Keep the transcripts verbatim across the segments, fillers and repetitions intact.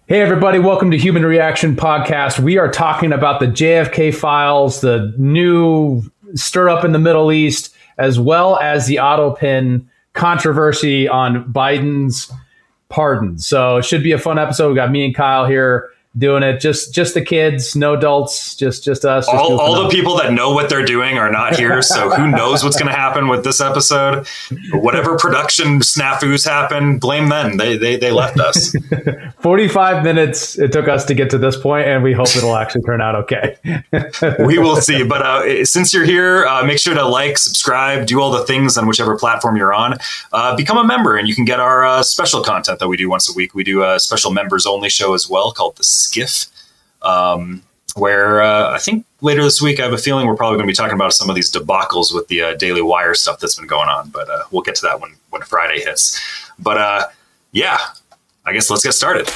Hey, everybody. Welcome to Human Reaction Podcast. We are talking about the J F K files, the new stir up in the Middle East, as well as the Autopin controversy on Biden's pardon. So it should be a fun episode. We got me and Kyle here doing it. Just just the kids, no adults, just just us. Just all all the people that know what they're doing are not here. So who knows what's going to happen with this episode? Whatever production snafus happen, blame them. They they they left us. forty-five minutes it took us to get to this point, and we hope it'll actually turn out okay. We will see. But uh, since you're here, uh, make sure to like, subscribe, do all the things on whichever platform you're on. Uh, become a member, and you can get our uh, special content that we do once a week. We do a special members only show as well called the Skiff, um, where uh, I think later this week, I have a feeling we're probably going to be talking about some of these debacles with the uh, Daily Wire stuff that's been going on. But uh, we'll get to that when, when Friday hits. But uh, yeah, I guess let's get started.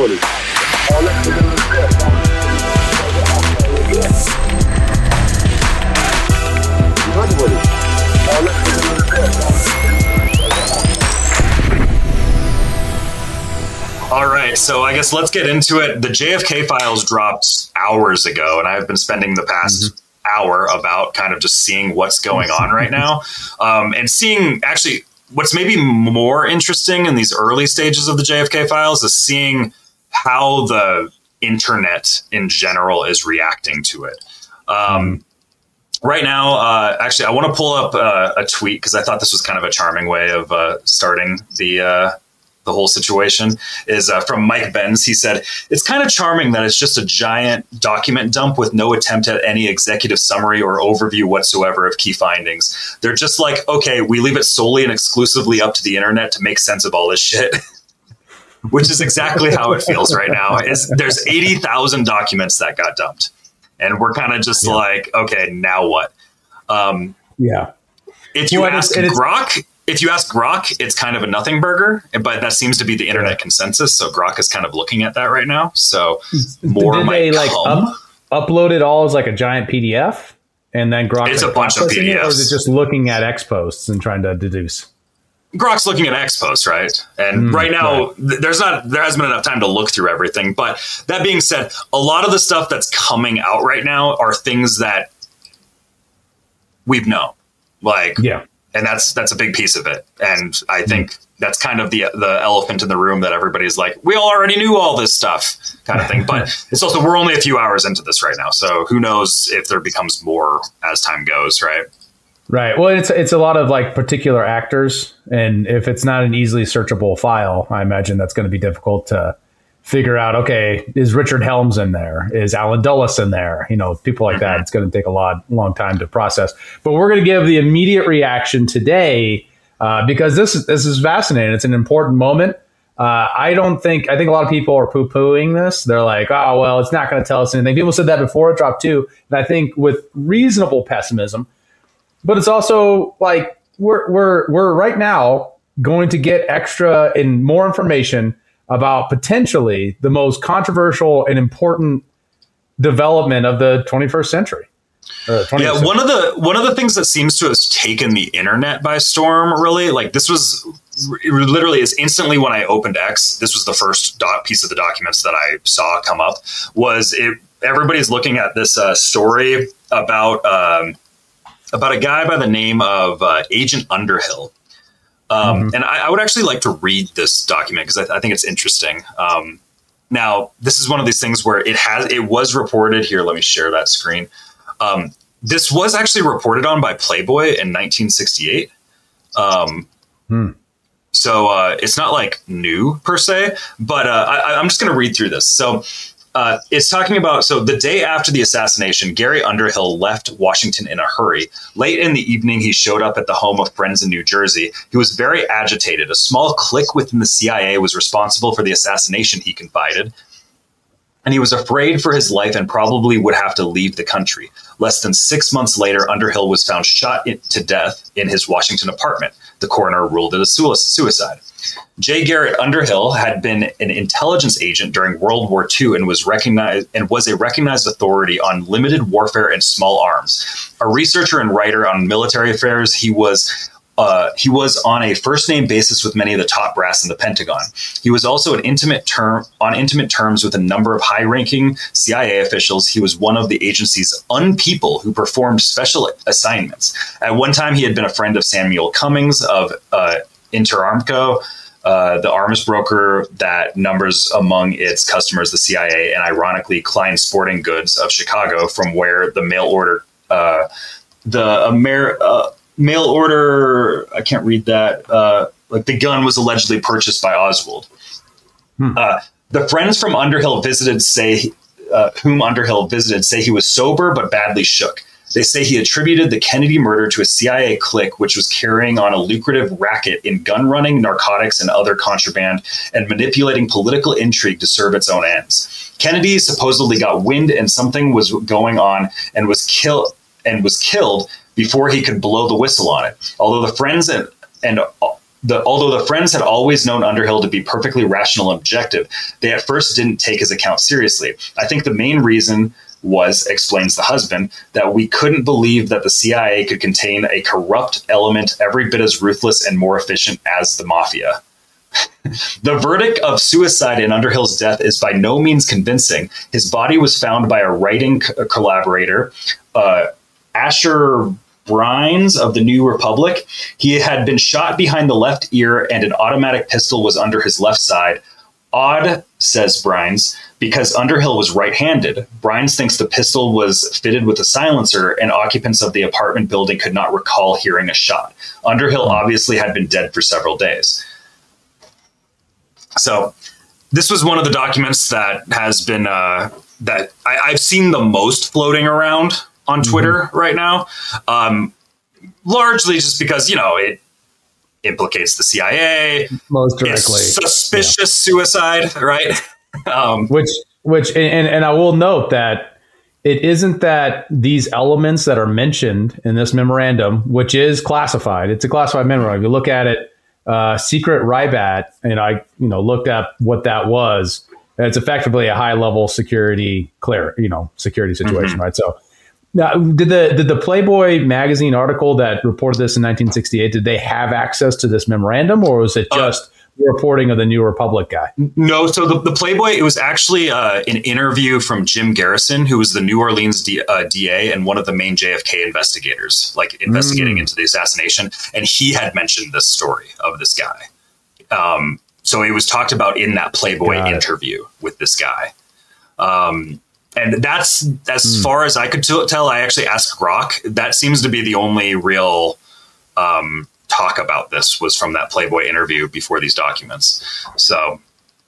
All right, so I guess let's get into it. The J F K files dropped hours ago, and I've been spending the past mm-hmm. hour about kind of just seeing what's going on right now, um, and seeing actually what's maybe more interesting in these early stages of the J F K files is seeing how the internet in general is reacting to it. Um, mm-hmm. Right now, uh, actually, I want to pull up uh, a tweet because I thought this was kind of a charming way of uh, starting the uh, the whole situation. Is uh, from Mike Benz. He said, "It's kind of charming that it's just a giant document dump with no attempt at any executive summary or overview whatsoever of key findings. They're just like, okay, we leave it solely and exclusively up to the internet to make sense of all this shit." Which is exactly how it feels right now. Is there's eighty thousand documents that got dumped. And we're kind of just yeah. like, okay, now what? Um, yeah. If you well, ask Grok, if you ask Grok, it's kind of a nothing burger, but that seems to be the internet consensus. So Grok is kind of looking at that right now. So more Did might they come. like up, upload it all as like a giant P D F, and then Grok? It's like a bunch of P D Fs. It, or is it just looking at X posts and trying to deduce? Grok's looking at X posts, right? And mm, right now, right. Th- there's not there hasn't been enough time to look through everything. But that being said, a lot of the stuff that's coming out right now are things that we've known, like yeah, and that's that's a big piece of it. And I think mm. that's kind of the the elephant in the room that everybody's like, we all already knew all this stuff, kind of thing. But it's also we're only a few hours into this right now, so who knows if there becomes more as time goes, right? Right. Well, it's it's a lot of like particular actors, and if it's not an easily searchable file, I imagine that's going to be difficult to figure out. Okay, is Richard Helms in there? Is Alan Dulles in there? You know, people like that. It's going to take a lot long time to process. But we're going to give the immediate reaction today uh, because this is this is fascinating. It's an important moment. Uh, I don't think I think a lot of people are poo pooing this. They're like, oh well, it's not going to tell us anything. People said that before it dropped too, and I think with reasonable pessimism. But it's also like we're we're we're right now going to get extra and more information about potentially the most controversial and important development of the twenty-first century. Yeah, century. one of the one of the things that seems to have taken the internet by storm, really, like this was literally is instantly when I opened X. This was the first doc piece of the documents that I saw come up. Was it? Everybody's looking at this uh, story about. Um, about a guy by the name of uh, Agent Underhill. Um, mm-hmm. And I, I would actually like to read this document because I, th- I think it's interesting. Um, now, this is one of these things where it has it was reported here. Let me share that screen. Um, this was actually reported on by Playboy in nineteen sixty-eight. Um, hmm. So uh, it's not like new per se, but uh, I, I'm just going to read through this. So Uh, it's talking about, so the day after the assassination, Gary Underhill left Washington in a hurry. Late in the evening, he showed up at the home of friends in New Jersey. He was very agitated. A small clique within the C I A was responsible for the assassination, he confided. And he was afraid for his life and probably would have to leave the country. Less than six months later, Underhill was found shot in, to death in his Washington apartment. The coroner ruled it a suicide. J. Garrett Underhill had been an intelligence agent during World War Two and was recognized and was a recognized authority on limited warfare and small arms. A researcher and writer on military affairs, he was uh, he was on a first name basis with many of the top brass in the Pentagon. He was also an intimate term on intimate terms with a number of high ranking C I A officials. He was one of the agency's unpeople who performed special assignments. At one time, he had been a friend of Samuel Cummings of uh, Interarmco, uh, the arms broker that numbers among its customers the C I A, and ironically, Klein Sporting Goods of Chicago, from where the mail order, uh, the Amer. Uh, Mail order, I can't read that. Uh, like the gun was allegedly purchased by Oswald. Hmm. Uh, the friends from Underhill visited say, uh, whom Underhill visited, say he was sober but badly shook. They say he attributed the Kennedy murder to a C I A clique which was carrying on a lucrative racket in gun running, narcotics, and other contraband, and manipulating political intrigue to serve its own ends. Kennedy supposedly got wind and something was going on and was killed and was killed before he could blow the whistle on it. Although the friends and, and the although the friends had always known Underhill to be perfectly rational and objective, they at first didn't take his account seriously. I think the main reason was, explains the husband, that we couldn't believe that the C I A could contain a corrupt element every bit as ruthless and more efficient as the mafia. The verdict of suicide in Underhill's death is by no means convincing. His body was found by a writing co- collaborator, uh, Asher Brines of the New Republic. He had been shot behind the left ear and an automatic pistol was under his left side. Odd, says Brines, because Underhill was right-handed. Brines thinks the pistol was fitted with a silencer and occupants of the apartment building could not recall hearing a shot. Underhill obviously had been dead for several days. So this was one of the documents that has been, uh, that I, I've seen the most floating around on Twitter mm-hmm. right now, um, largely just because, you know, it implicates the C I A. Most directly. It's suspicious yeah. suicide, right? um, which, which, and, and I will note that it isn't that these elements that are mentioned in this memorandum, which is classified, it's a classified memorandum. If you look at it, uh, secret Ribat, and I, you know, looked at what that was. It's effectively a high level security clear, you know, security situation, mm-hmm. right? So, now, did the did the Playboy magazine article that reported this in nineteen sixty-eight, did they have access to this memorandum, or was it just uh, reporting of the New Republic guy? No, so the, the Playboy, it was actually uh, an interview from Jim Garrison, who was the New Orleans D, uh, D A and one of the main J F K investigators, like investigating mm. into the assassination. And he had mentioned this story of this guy. Um, so it was talked about in that Playboy Got interview it. with this guy. Um And that's as mm. far as I could t- tell. I actually asked Grok. That seems to be the only real um, talk about this was from that Playboy interview before these documents. So,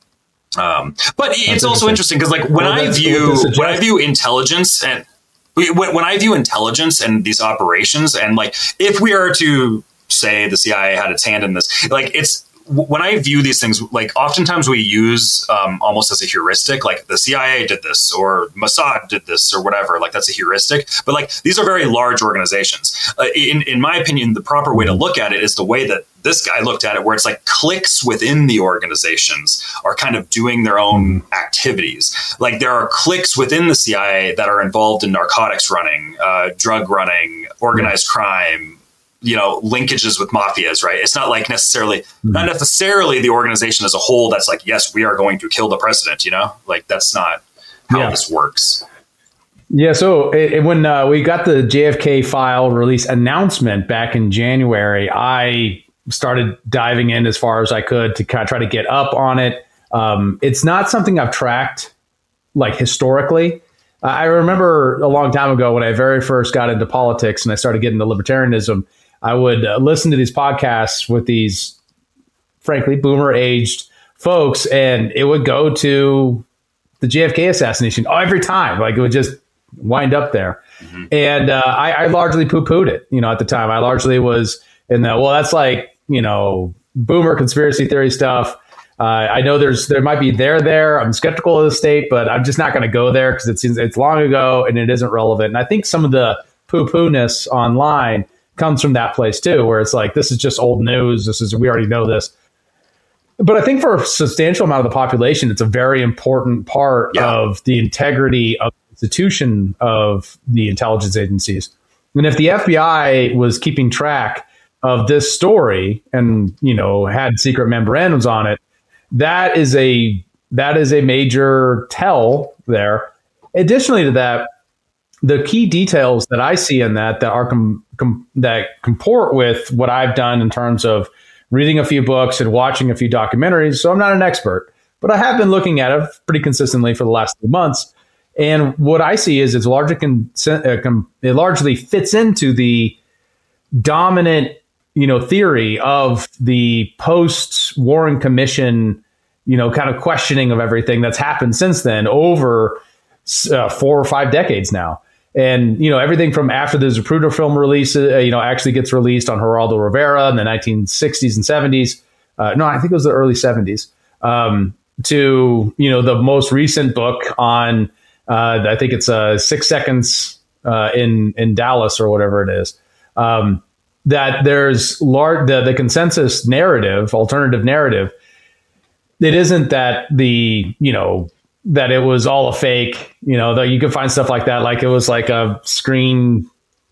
um, but that's it's also interesting because, like, when well, I view when I view intelligence and when, when I view intelligence and these operations, and like, if we are to say the C I A had its hand in this, like, it's. When I view these things, like oftentimes we use um, almost as a heuristic, like the C I A did this or Mossad did this or whatever, like that's a heuristic. But like these are very large organizations. Uh, in, in my opinion, the proper way to look at it is the way that this guy looked at it, where it's like cliques within the organizations are kind of doing their own activities. Like there are cliques within the C I A that are involved in narcotics running, uh, drug running, organized crime, you know, linkages with mafias, right? It's not like necessarily, mm-hmm. not necessarily the organization as a whole that's like, yes, we are going to kill the president, you know? Like, that's not how yeah. this works. Yeah, so it, it, when uh, we got the J F K file release announcement back in January, I started diving in as far as I could to kind of try to get up on it. Um, it's not something I've tracked, like, historically. Uh, I remember a long time ago when I very first got into politics and I started getting into libertarianism, I would uh, listen to these podcasts with these, frankly, boomer-aged folks, and it would go to the J F K assassination oh, every time. Like, it would just wind up there. Mm-hmm. And uh, I, I largely poo-pooed it, you know, at the time. I largely was in the, well, that's like, you know, boomer conspiracy theory stuff. Uh, I know there's there might be there there. I'm skeptical of the state, but I'm just not going to go there because it seems it's long ago and it isn't relevant. And I think some of the poo-poo-ness online comes from that place too, where it's like, this is just old news. This is, we already know this. But I think for a substantial amount of the population, it's a very important part yeah. of the integrity of the institution of the intelligence agencies. And if the F B I was keeping track of this story and, you know, had secret memorandums on it, that is a that is a major tell there. Additionally to that, the key details that I see in that that are com, com, that comport with what I've done in terms of reading a few books and watching a few documentaries. So I'm not an expert, but I have been looking at it pretty consistently for the last few months. And what I see is it's largely con, uh, com, it largely fits into the dominant, you know, theory of the post-Warren Commission, you know, kind of questioning of everything that's happened since then over uh, four or five decades now. And, you know, everything from after the Zapruder film release, uh, you know, actually gets released on Geraldo Rivera in the nineteen sixties and seventies. Uh, no, I think it was the early seventies, um, to, you know, the most recent book on, uh, I think it's uh, Six Seconds uh, in, in Dallas or whatever it is. Um, that there's large, the, the consensus narrative, alternative narrative. It isn't that the, you know, that it was all a fake, you know, though you could find stuff like that. Like it was like a screen,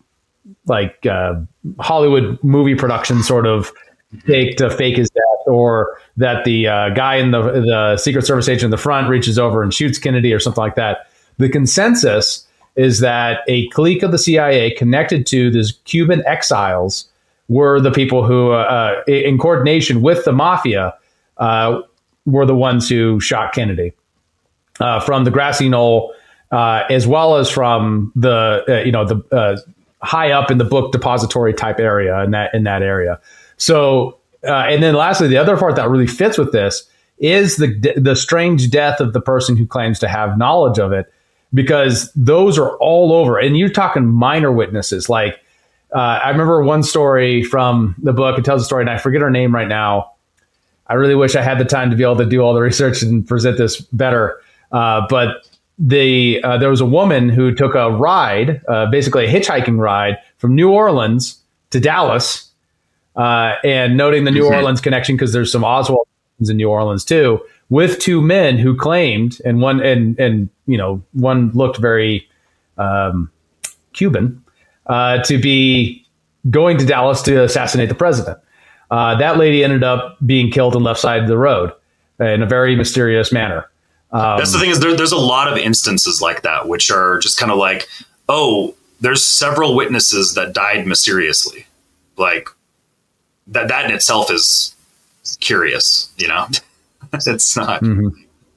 like uh, Hollywood movie production sort of fake to fake his death, or that the uh, guy in the, the Secret Service agent in the front reaches over and shoots Kennedy or something like that. The consensus is that a clique of the C I A connected to these Cuban exiles were the people who, uh, in coordination with the mafia, uh, were the ones who shot Kennedy. Uh, from the grassy knoll, uh, as well as from the uh, you know the uh, high up in the book depository type area in that in that area. So uh, and then lastly, the other part that really fits with this is the the strange death of the person who claims to have knowledge of it, because those are all over. And you're talking minor witnesses. Like uh, I remember one story from the book. It tells a story, and I forget her name right now. I really wish I had the time to be able to do all the research and present this better. Uh, but the uh, there was a woman who took a ride, uh, basically a hitchhiking ride from New Orleans to Dallas, uh, and noting the New mm-hmm. Orleans connection, because there's some Oswald in New Orleans too, with two men who claimed, and one and and you know one looked very um, Cuban, uh, to be going to Dallas to assassinate the president. Uh, that lady ended up being killed on the left side of the road in a very mysterious manner. Um, That's the thing is there, there's a lot of instances like that, which are just kind of like, oh, there's several witnesses that died mysteriously. Like that, that in itself is curious, you know, it's not, mm-hmm.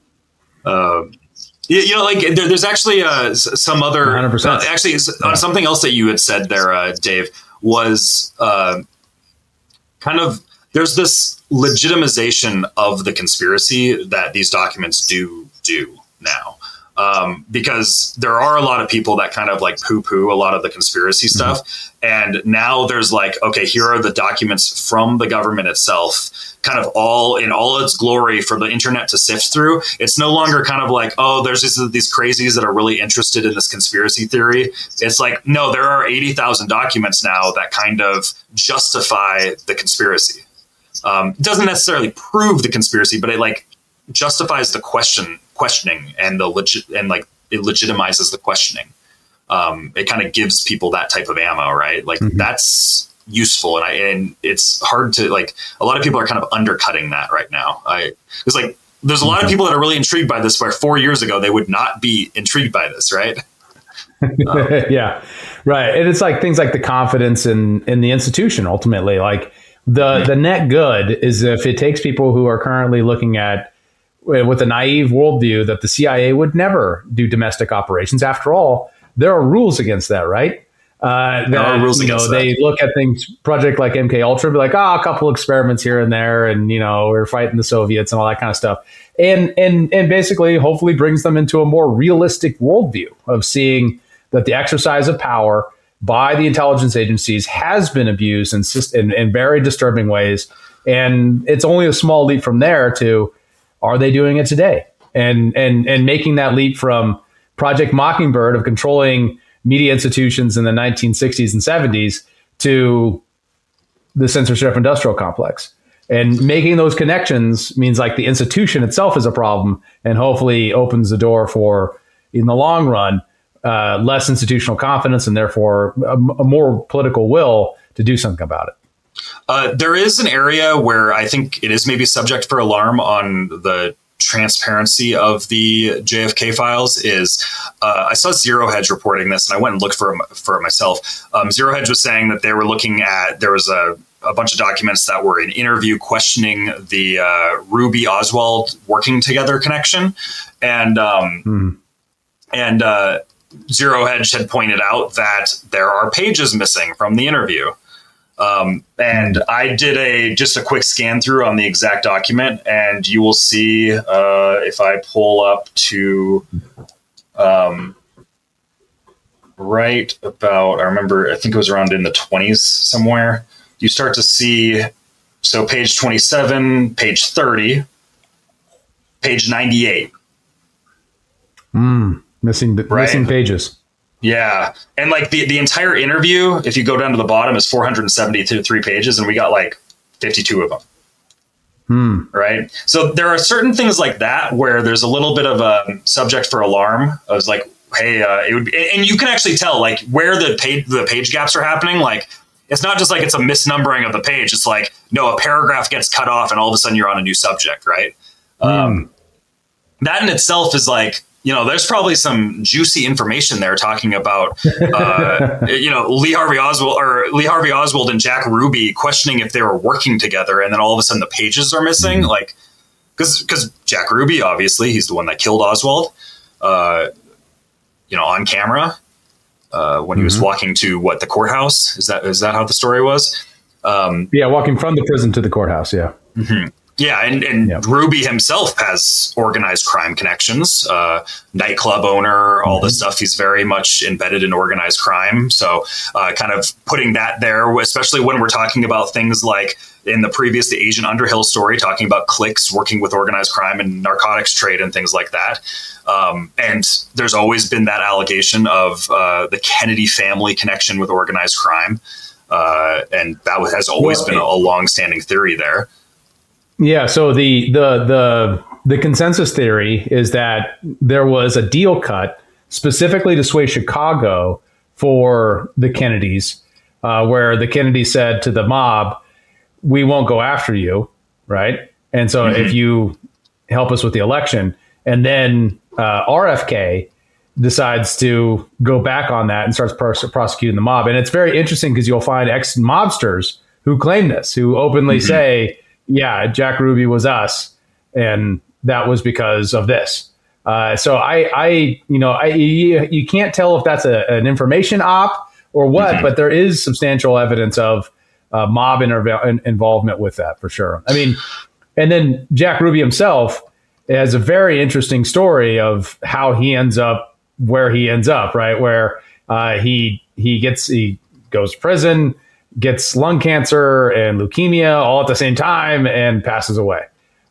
uh, you, you know, like there, there's actually uh, some other, one hundred percent. Uh, actually yeah. something else that you had said there, uh, Dave, was uh, kind of, there's this legitimization of the conspiracy that these documents do do now. Um, because there are a lot of people that kind of like poo-poo a lot of the conspiracy stuff. Mm-hmm. And now there's like, okay, here are the documents from the government itself, kind of all in all its glory for the internet to sift through. It's no longer kind of like, oh, there's just these crazies that are really interested in this conspiracy theory. It's like, no, there are eighty thousand documents now that kind of justify the conspiracy. Um, it doesn't necessarily prove the conspiracy, but it like justifies the question questioning and the legit and like it legitimizes the questioning. Um, it kind of gives people that type of ammo, right? Like mm-hmm. that's useful. And I, and it's hard to like, a lot of people are kind of undercutting that right now. I it's like, there's a lot mm-hmm. of people that are really intrigued by this, where four years ago, they would not be intrigued by this. Right. um, yeah. Right. And it's like things like the confidence in, in the institution, ultimately, like the, the net good is if it takes people who are currently looking at with a naive worldview that the C I A would never do domestic operations. After all, there are rules against that, right? Uh, there are rules you know, against they that. Look at things, project like M K Ultra, be like, oh, a couple experiments here and there, and you know, we're fighting the Soviets and all that kind of stuff, and and and basically, hopefully, brings them into a more realistic worldview of seeing that the exercise of power by the intelligence agencies has been abused in in, in very disturbing ways, and it's only a small leap from there to, are they doing it today? And and and making that leap from Project Mockingbird of controlling media institutions in the nineteen sixties and seventies to the censorship industrial complex. And making those connections means like the institution itself is a problem, and hopefully opens the door for, in the long run, uh, less institutional confidence and therefore a, a more political will to do something about it. Uh, there is an area where I think it is maybe subject for alarm on the transparency of the J F K files. Is uh, I saw Zero Hedge reporting this, and I went and looked for for it myself. Um, Zero Hedge was saying that they were looking at there was a, a bunch of documents that were an interview questioning the uh, Ruby Oswald working together connection, and um, mm. and uh, Zero Hedge had pointed out that there are pages missing from the interview. Um, and I did a just a quick scan through on the exact document, and you will see uh, if I pull up to um, right about, I remember, I think it was around in the twenties somewhere, you start to see, so page twenty-seven, page thirty, page ninety-eight. Mm, missing, right? Missing pages. Yeah. And like the, the entire interview, if you go down to the bottom, is four hundred seventy-three pages, and we got like fifty-two of them. Hmm. Right. So there are certain things like that where there's a little bit of a subject for alarm. I was like, hey, uh, it would be, and you can actually tell like where the page, the page gaps are happening. Like, it's not just like it's a misnumbering of the page. It's like, no, a paragraph gets cut off and all of a sudden you're on a new subject. Right. Hmm. Um, that in itself is like, you know, there's probably some juicy information there talking about, uh, you know, Lee Harvey Oswald or Lee Harvey Oswald and Jack Ruby questioning if they were working together. And then all of a sudden the pages are missing. Mm-hmm. Like, because because Jack Ruby, obviously, he's the one that killed Oswald, uh, you know, on camera uh, when mm-hmm. he was walking to what, the courthouse. Is that is that how the story was? Um, yeah, walking from the prison to the courthouse. Yeah. Mm-hmm. Yeah, and, and yep. Ruby himself has organized crime connections, uh, nightclub owner, all mm-hmm. this stuff. He's very much embedded in organized crime. So uh, kind of putting that there, especially when we're talking about things like in the previous, the Agent Underhill story, talking about cliques working with organized crime and narcotics trade and things like that. Um, and there's always been that allegation of uh, the Kennedy family connection with organized crime. Uh, and that has always well, been a, a longstanding theory there. Yeah. So the, the, the, the consensus theory is that there was a deal cut specifically to sway Chicago for the Kennedys, uh, where the Kennedys said to the mob, we won't go after you. Right. And so mm-hmm. if you help us with the election, and then uh, R F K decides to go back on that and starts pros- prosecuting the mob. And it's very interesting because you'll find ex-mobsters who claim this, who openly mm-hmm. say, yeah, Jack Ruby was us, and that was because of this. Uh, so I, I, you know, I, you, you can't tell if that's a, an information op or what, mm-hmm. but there is substantial evidence of uh, mob inter- involvement with that for sure. I mean, and then Jack Ruby himself has a very interesting story of how he ends up where he ends up, right? Where uh, he he gets he goes to prison, gets lung cancer and leukemia all at the same time, and passes away.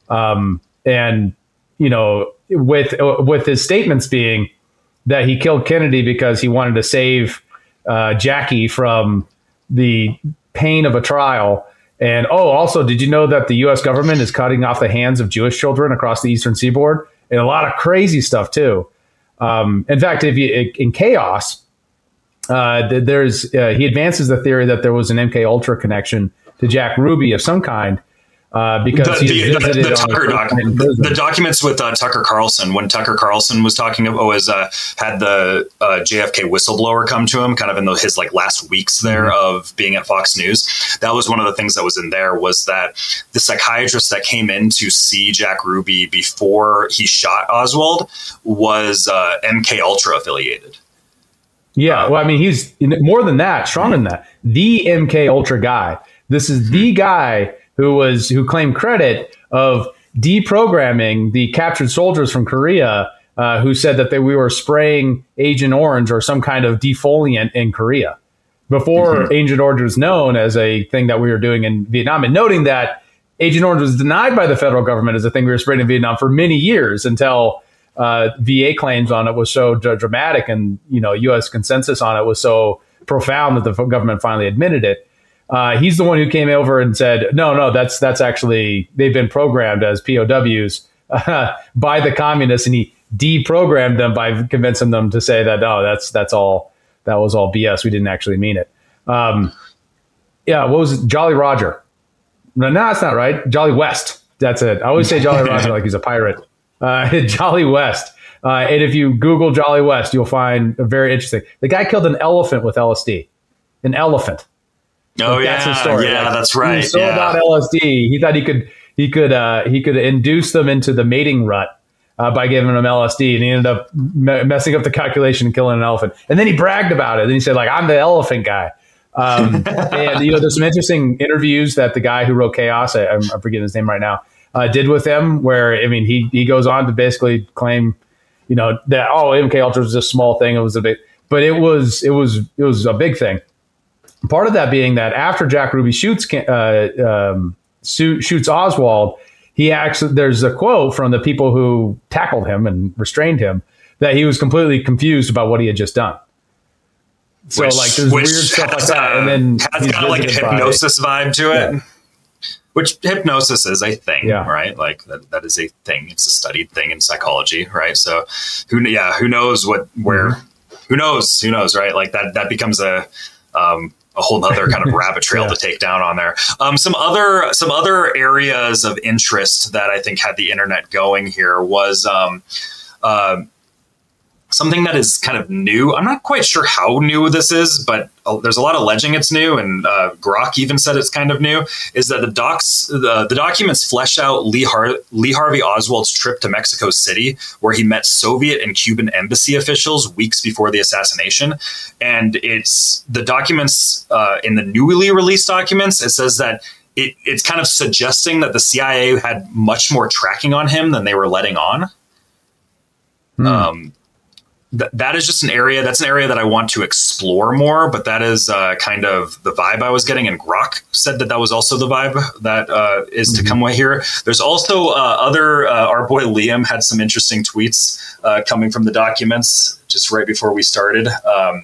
Um, and, you know, with with his statements being that he killed Kennedy because he wanted to save uh, Jackie from the pain of a trial. And, oh, also, did you know that the U S government is cutting off the hands of Jewish children across the Eastern Seaboard? And a lot of crazy stuff, too. Um, in fact, if you in Chaos, Uh, there's uh, he advances the theory that there was an M K Ultra connection to Jack Ruby of some kind uh, because the, he the, the, the, Tucker doc, the documents with uh, Tucker Carlson, when Tucker Carlson was talking about, was uh, had the uh, J F K whistleblower come to him kind of in the, his like last weeks there mm-hmm. of being at Fox News. That was one of the things that was in there, was that the psychiatrist that came in to see Jack Ruby before he shot Oswald was uh, M K Ultra affiliated. Yeah, well, I mean, he's more than that, stronger than that. The M K Ultra guy. This is the guy who was who claimed credit of deprogramming the captured soldiers from Korea, uh, who said that they, we were spraying Agent Orange or some kind of defoliant in Korea before mm-hmm. Agent Orange was known as a thing that we were doing in Vietnam. And noting that Agent Orange was denied by the federal government as a thing we were spraying in Vietnam for many years until Uh, V A claims on it was so d- dramatic, and you know U S consensus on it was so profound that the f- government finally admitted it. Uh, he's the one who came over and said, "No, no, that's that's actually they've been programmed as P O Ws uh, by the communists," and he deprogrammed them by convincing them to say that, "Oh, that's that's all that was all B S. We didn't actually mean it." Um, yeah, what was it? Jolly Roger? No, no, that's not right. Jolly West. That's it. I always say Jolly Roger like he's a pirate. Uh, Jolly West. Uh, and if you Google Jolly West, you'll find a very interesting. The guy killed an elephant with L S D. An elephant. Oh like, yeah, that's his story. yeah, like, that's right. He was so yeah. about L S D, he thought he could he could uh, he could induce them into the mating rut uh, by giving them L S D, and he ended up me- messing up the calculation and killing an elephant. And then he bragged about it. Then he said, like, I'm the elephant guy. Um, and you know, there's some interesting interviews that the guy who wrote Chaos, I, I'm forgetting his name right now, uh, did with him. Where I mean, he he goes on to basically claim, you know, that oh, M K Ultra was a small thing. It was a big, but it was it was it was a big thing. Part of that being that after Jack Ruby shoots uh, um, shoots Oswald, he actually there's a quote from the people who tackled him and restrained him that he was completely confused about what he had just done. So which, like there's weird stuff like that, and then has kind of like a hypnosis by, vibe to it. Yeah. Which hypnosis is a thing, yeah. right? Like that, that is a thing. It's a studied thing in psychology, right? So who, yeah, who knows what, where, mm-hmm. who knows, who knows, right? Like that, that becomes a, um, a whole other kind of rabbit trail yeah. to take down on there. Um, some other, some other areas of interest that I think had the internet going here was, um, uh, something that is kind of new. I'm not quite sure how new this is, but uh, there's a lot of alleging it's new, and uh, Grok even said it's kind of new, is that the docs, the, the documents flesh out Lee, Har- Lee Harvey Oswald's trip to Mexico City, where he met Soviet and Cuban embassy officials weeks before the assassination. And it's the documents uh, in the newly released documents, it says that it, it's kind of suggesting that the C I A had much more tracking on him than they were letting on. Hmm. Um, Th- that is just an area that's an area that I want to explore more, but that is uh, kind of the vibe I was getting. And Grok said that that was also the vibe that uh, is mm-hmm. to come away here. There's also uh, other, uh, our boy Liam had some interesting tweets uh, coming from the documents just right before we started. Um,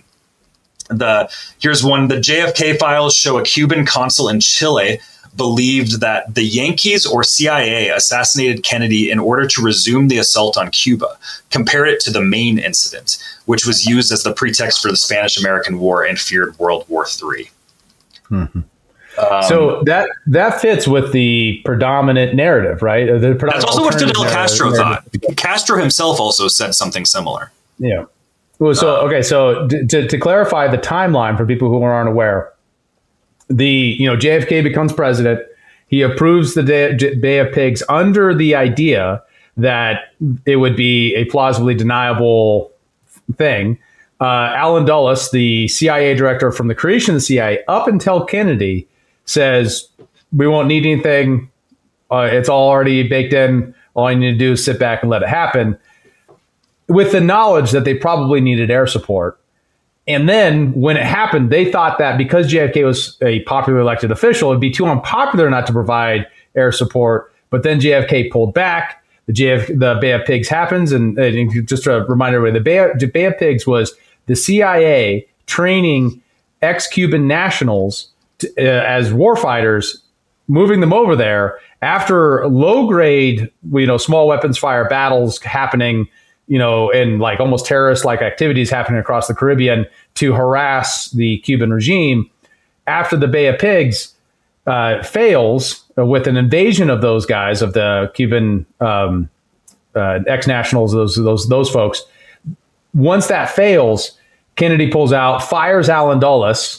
the here's one, the J F K files show a Cuban consul in Chile believed that the Yankees or C I A assassinated Kennedy in order to resume the assault on Cuba. Compare it to the Maine incident, which was used as the pretext for the Spanish-American War and feared World War Three. Mm-hmm. Um, so that that fits with the predominant narrative, right? The predominant that's also what Fidel Castro narrative. thought. Castro himself also said something similar. Yeah. Well, so, okay, so to, to clarify the timeline for people who aren't aware, the, you know, J F K becomes president. He approves the Bay of Pigs under the idea that it would be a plausibly deniable thing. Uh, Alan Dulles, the C I A director from the creation of the C I A, up until Kennedy, says, we won't need anything. Uh, it's all already baked in. All you need to do is sit back and let it happen, with the knowledge that they probably needed air support. And then when it happened, they thought that because J F K was a popular elected official, it'd be too unpopular not to provide air support. But then J F K pulled back. The J F, the Bay of Pigs happens. And, and just a reminder, the Bay of, the Bay of Pigs was the C I A training ex-Cuban nationals to, uh, as warfighters, moving them over there after low-grade, you know, small weapons fire battles happening, you know, and like almost terrorist-like activities happening across the Caribbean to harass the Cuban regime. After the Bay of Pigs uh, fails with an invasion of those guys, of the Cuban um, uh, ex-nationals, those those those folks. Once that fails, Kennedy pulls out, fires Alan Dulles,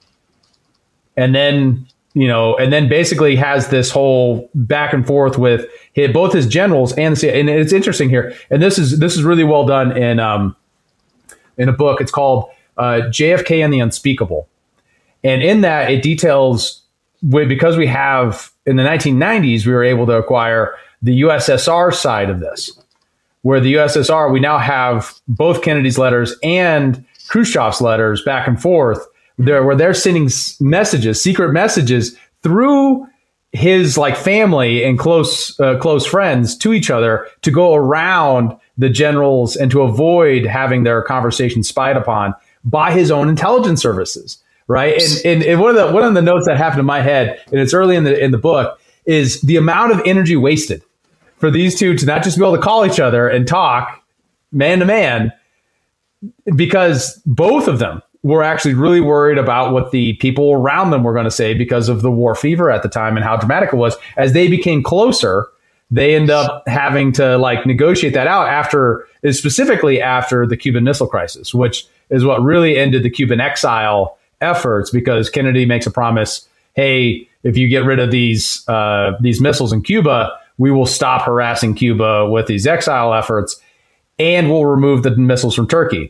and then you know, and then basically has this whole back and forth with his, both his generals and the C I A. And it's interesting here, and this is this is really well done in um, in a book. It's called uh, J F K and the Unspeakable, and in that it details, because we have in the nineteen nineties we were able to acquire the U S S R side of this, where the U S S R, we now have both Kennedy's letters and Khrushchev's letters back and forth. There, where they're sending messages, secret messages through his like family and close uh, close friends to each other to go around the generals and to avoid having their conversations spied upon by his own intelligence services, right? And, and, and one of the one of the notes that happened in my head, and it's early in the in the book, is the amount of energy wasted for these two to not just be able to call each other and talk man to man, because both of them, were actually really worried about what the people around them were going to say because of the war fever at the time and how dramatic it was. As they became closer, they end up having to like negotiate that out after, specifically after the Cuban Missile Crisis, which is what really ended the Cuban exile efforts, because Kennedy makes a promise, hey, if you get rid of these uh, these missiles in Cuba, we will stop harassing Cuba with these exile efforts, and we'll remove the missiles from Turkey.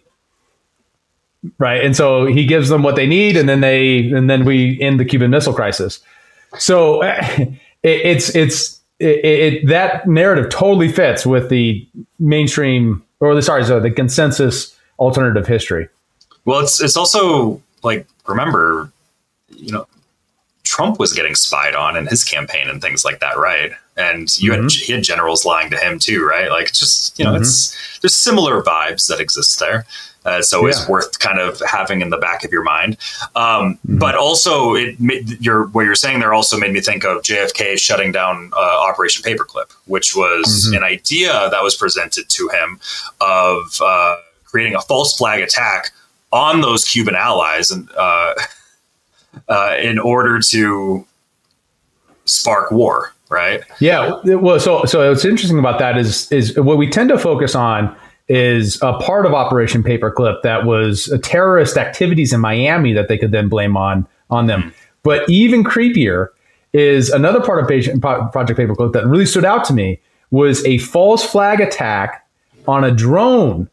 Right. And so he gives them what they need, and then they and then we end the Cuban Missile Crisis. So it, it's it's it, it, that narrative totally fits with the mainstream, or the sorry, so the consensus alternative history. Well, it's it's also like, remember, you know, Trump was getting spied on in his campaign and things like that, right? And you mm-hmm. had he had generals lying to him too, right? Like, it's just, you know, mm-hmm. it's there's similar vibes that exist there. Uh, it's always yeah. worth kind of having in the back of your mind. Um, mm-hmm. But also, it your what you're saying there also made me think of J F K shutting down uh, Operation Paperclip, which was mm-hmm. an idea that was presented to him of uh, creating a false flag attack on those Cuban allies, and uh, uh, in order to spark war, right? Yeah. Well, so so what's interesting about that is is what we tend to focus on is a part of Operation Paperclip that was a terrorist activities in Miami that they could then blame on on them. But even creepier is another part of Project Paperclip that really stood out to me was a false flag attack on a drone,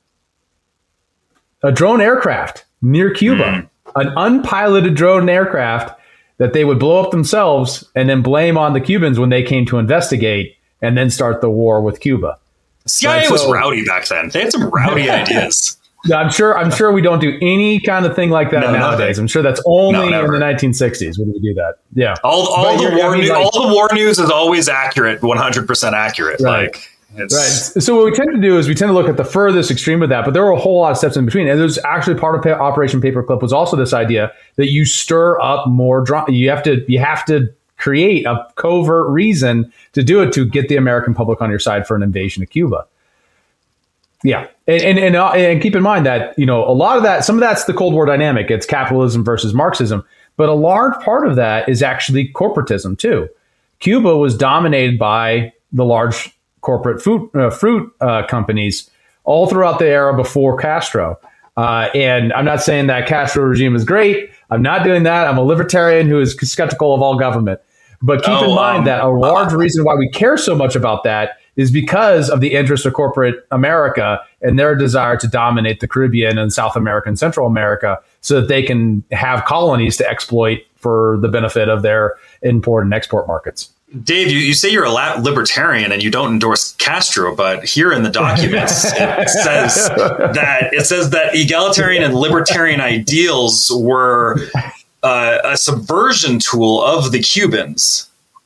a drone aircraft near Cuba, mm. an unpiloted drone aircraft that they would blow up themselves and then blame on the Cubans when they came to investigate and then start the war with Cuba. C I A right, was so, rowdy back then. They had some rowdy ideas. I'm sure. I'm sure we don't do any kind of thing like that no, nowadays. I'm sure that's only no, in the nineteen sixties when we do that. Yeah. All, all the war, I mean, like, all the war news is always accurate, one hundred percent accurate. Right. Like, it's, right. So what we tend to do is we tend to look at the furthest extreme of that, but there were a whole lot of steps in between. And there's actually part of Operation Paperclip was also this idea that you stir up more drama. You have to. You have to create a covert reason to do it to get the American public on your side for an invasion of Cuba. Yeah. And, and, and, uh, and keep in mind that, you know, a lot of that, some of that's the Cold War dynamic. It's capitalism versus Marxism. But a large part of that is actually corporatism, too. Cuba was dominated by the large corporate fruit, uh, fruit uh, companies all throughout the era before Castro. Uh, and I'm not saying that Castro regime is great. I'm not doing that. I'm a libertarian who is skeptical of all government. But keep oh, in mind um, that a large uh, reason why we care so much about that is because of the interest of corporate America and their desire to dominate the Caribbean and South America and Central America so that they can have colonies to exploit for the benefit of their import and export markets. Dave, you, you say you're a libertarian and you don't endorse Castro, but here in the documents it says that it says that egalitarian and libertarian ideals were uh, a subversion tool of the Cubans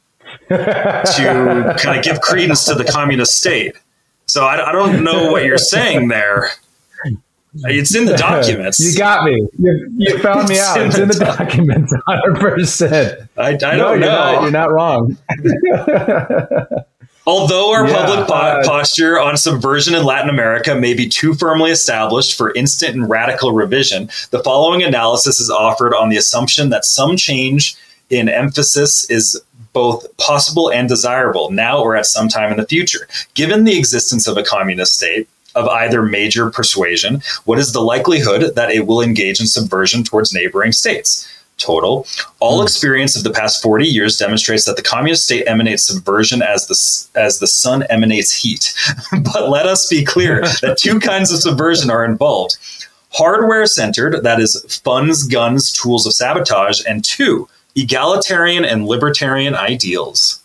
to kind of give credence to the communist state. So I, I don't know what you're saying there. It's in the documents. You got me. You, you found me out. It's in the documents, one hundred percent. I, I don't no, know. You're not, you're not wrong. Although our yeah, public po- uh, posture on subversion in Latin America may be too firmly established for instant and radical revision, the following analysis is offered on the assumption that some change in emphasis is both possible and desirable now or at some time in the future. Given the existence of a communist state of either major persuasion, what is the likelihood that it will engage in subversion towards neighboring states? Total. All mm. experience of the past forty years demonstrates that the communist state emanates subversion as the, as the sun emanates heat. But let us be clear that two kinds of subversion are involved. Hardware-centered, that is funds, guns, tools of sabotage, and two, egalitarian and libertarian ideals.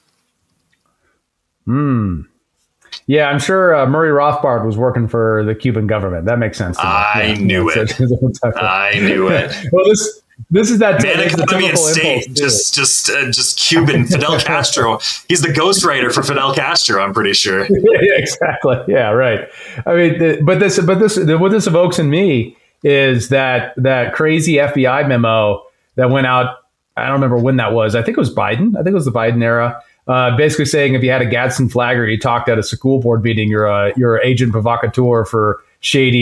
Hmm. Yeah, I'm sure uh, Murray Rothbard was working for the Cuban government. That makes sense to me. I yeah, knew it. I knew it. Well, this this is that man economy and state. Just just uh, just Cuban Fidel Castro. He's the ghostwriter for Fidel Castro. I'm pretty sure. Yeah, exactly. Yeah, right. I mean, the, but this but this what this evokes in me is that that crazy F B I memo that went out. I don't remember when that was. I think it was Biden. I think it was the Biden era. Uh, basically saying if you had a Gadsden flag or you talked at a school board meeting, you're a you're an agent provocateur for shady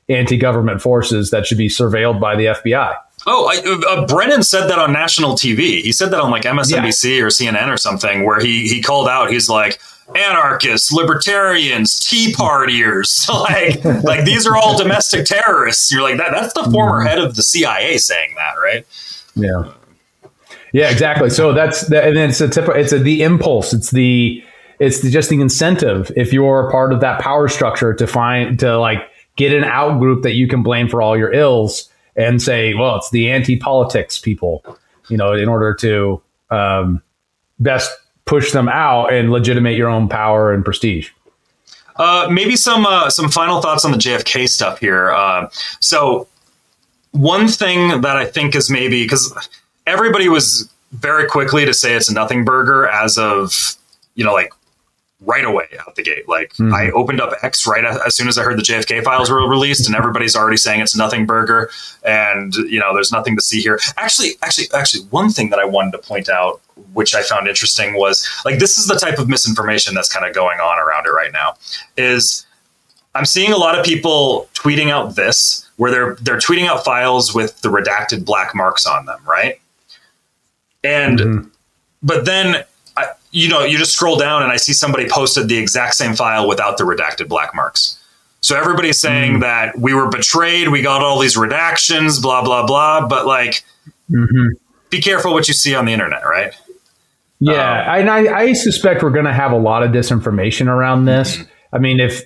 anti-government forces that should be surveilled by the F B I. Oh, I, uh, Brennan said that on national T V. He said that on like M S N B C yeah. or C N N or something, where he he called out. He's like, anarchists, libertarians, Tea Partiers, like like these are all domestic terrorists. You're like that. That's the former head of the C I A saying that, right? Yeah, yeah, exactly. So that's the, and then it's a typical. It's a, the impulse. It's the it's the, just the incentive. If you're part of that power structure to find to like get an out group that you can blame for all your ills. And say, well, it's the anti-politics people, you know, in order to um, best push them out and legitimate your own power and prestige. Uh, maybe some uh, some final thoughts on the J F K stuff here. Uh, so one thing that I think is maybe because everybody was very quickly to say it's a nothing burger as of, you know, like right away out the gate. Like mm-hmm. I opened up X right as soon as I heard the J F K files were released, and everybody's already saying it's a nothing burger. And, you know, there's nothing to see here. Actually, actually, actually, one thing that I wanted to point out, which I found interesting, was like, this is the type of misinformation that's kind of going on around it right now, is I'm seeing a lot of people tweeting out this, where they're, they're tweeting out files with the redacted black marks on them. Right. And, mm-hmm. but then, I, you know, you just scroll down and I see somebody posted the exact same file without the redacted black marks. So everybody's saying mm. that we were betrayed. We got all these redactions, blah, blah, blah. But like, mm-hmm. be careful what you see on the internet, right? Yeah. Um, and I, I suspect we're going to have a lot of disinformation around this. Mm-hmm. I mean, if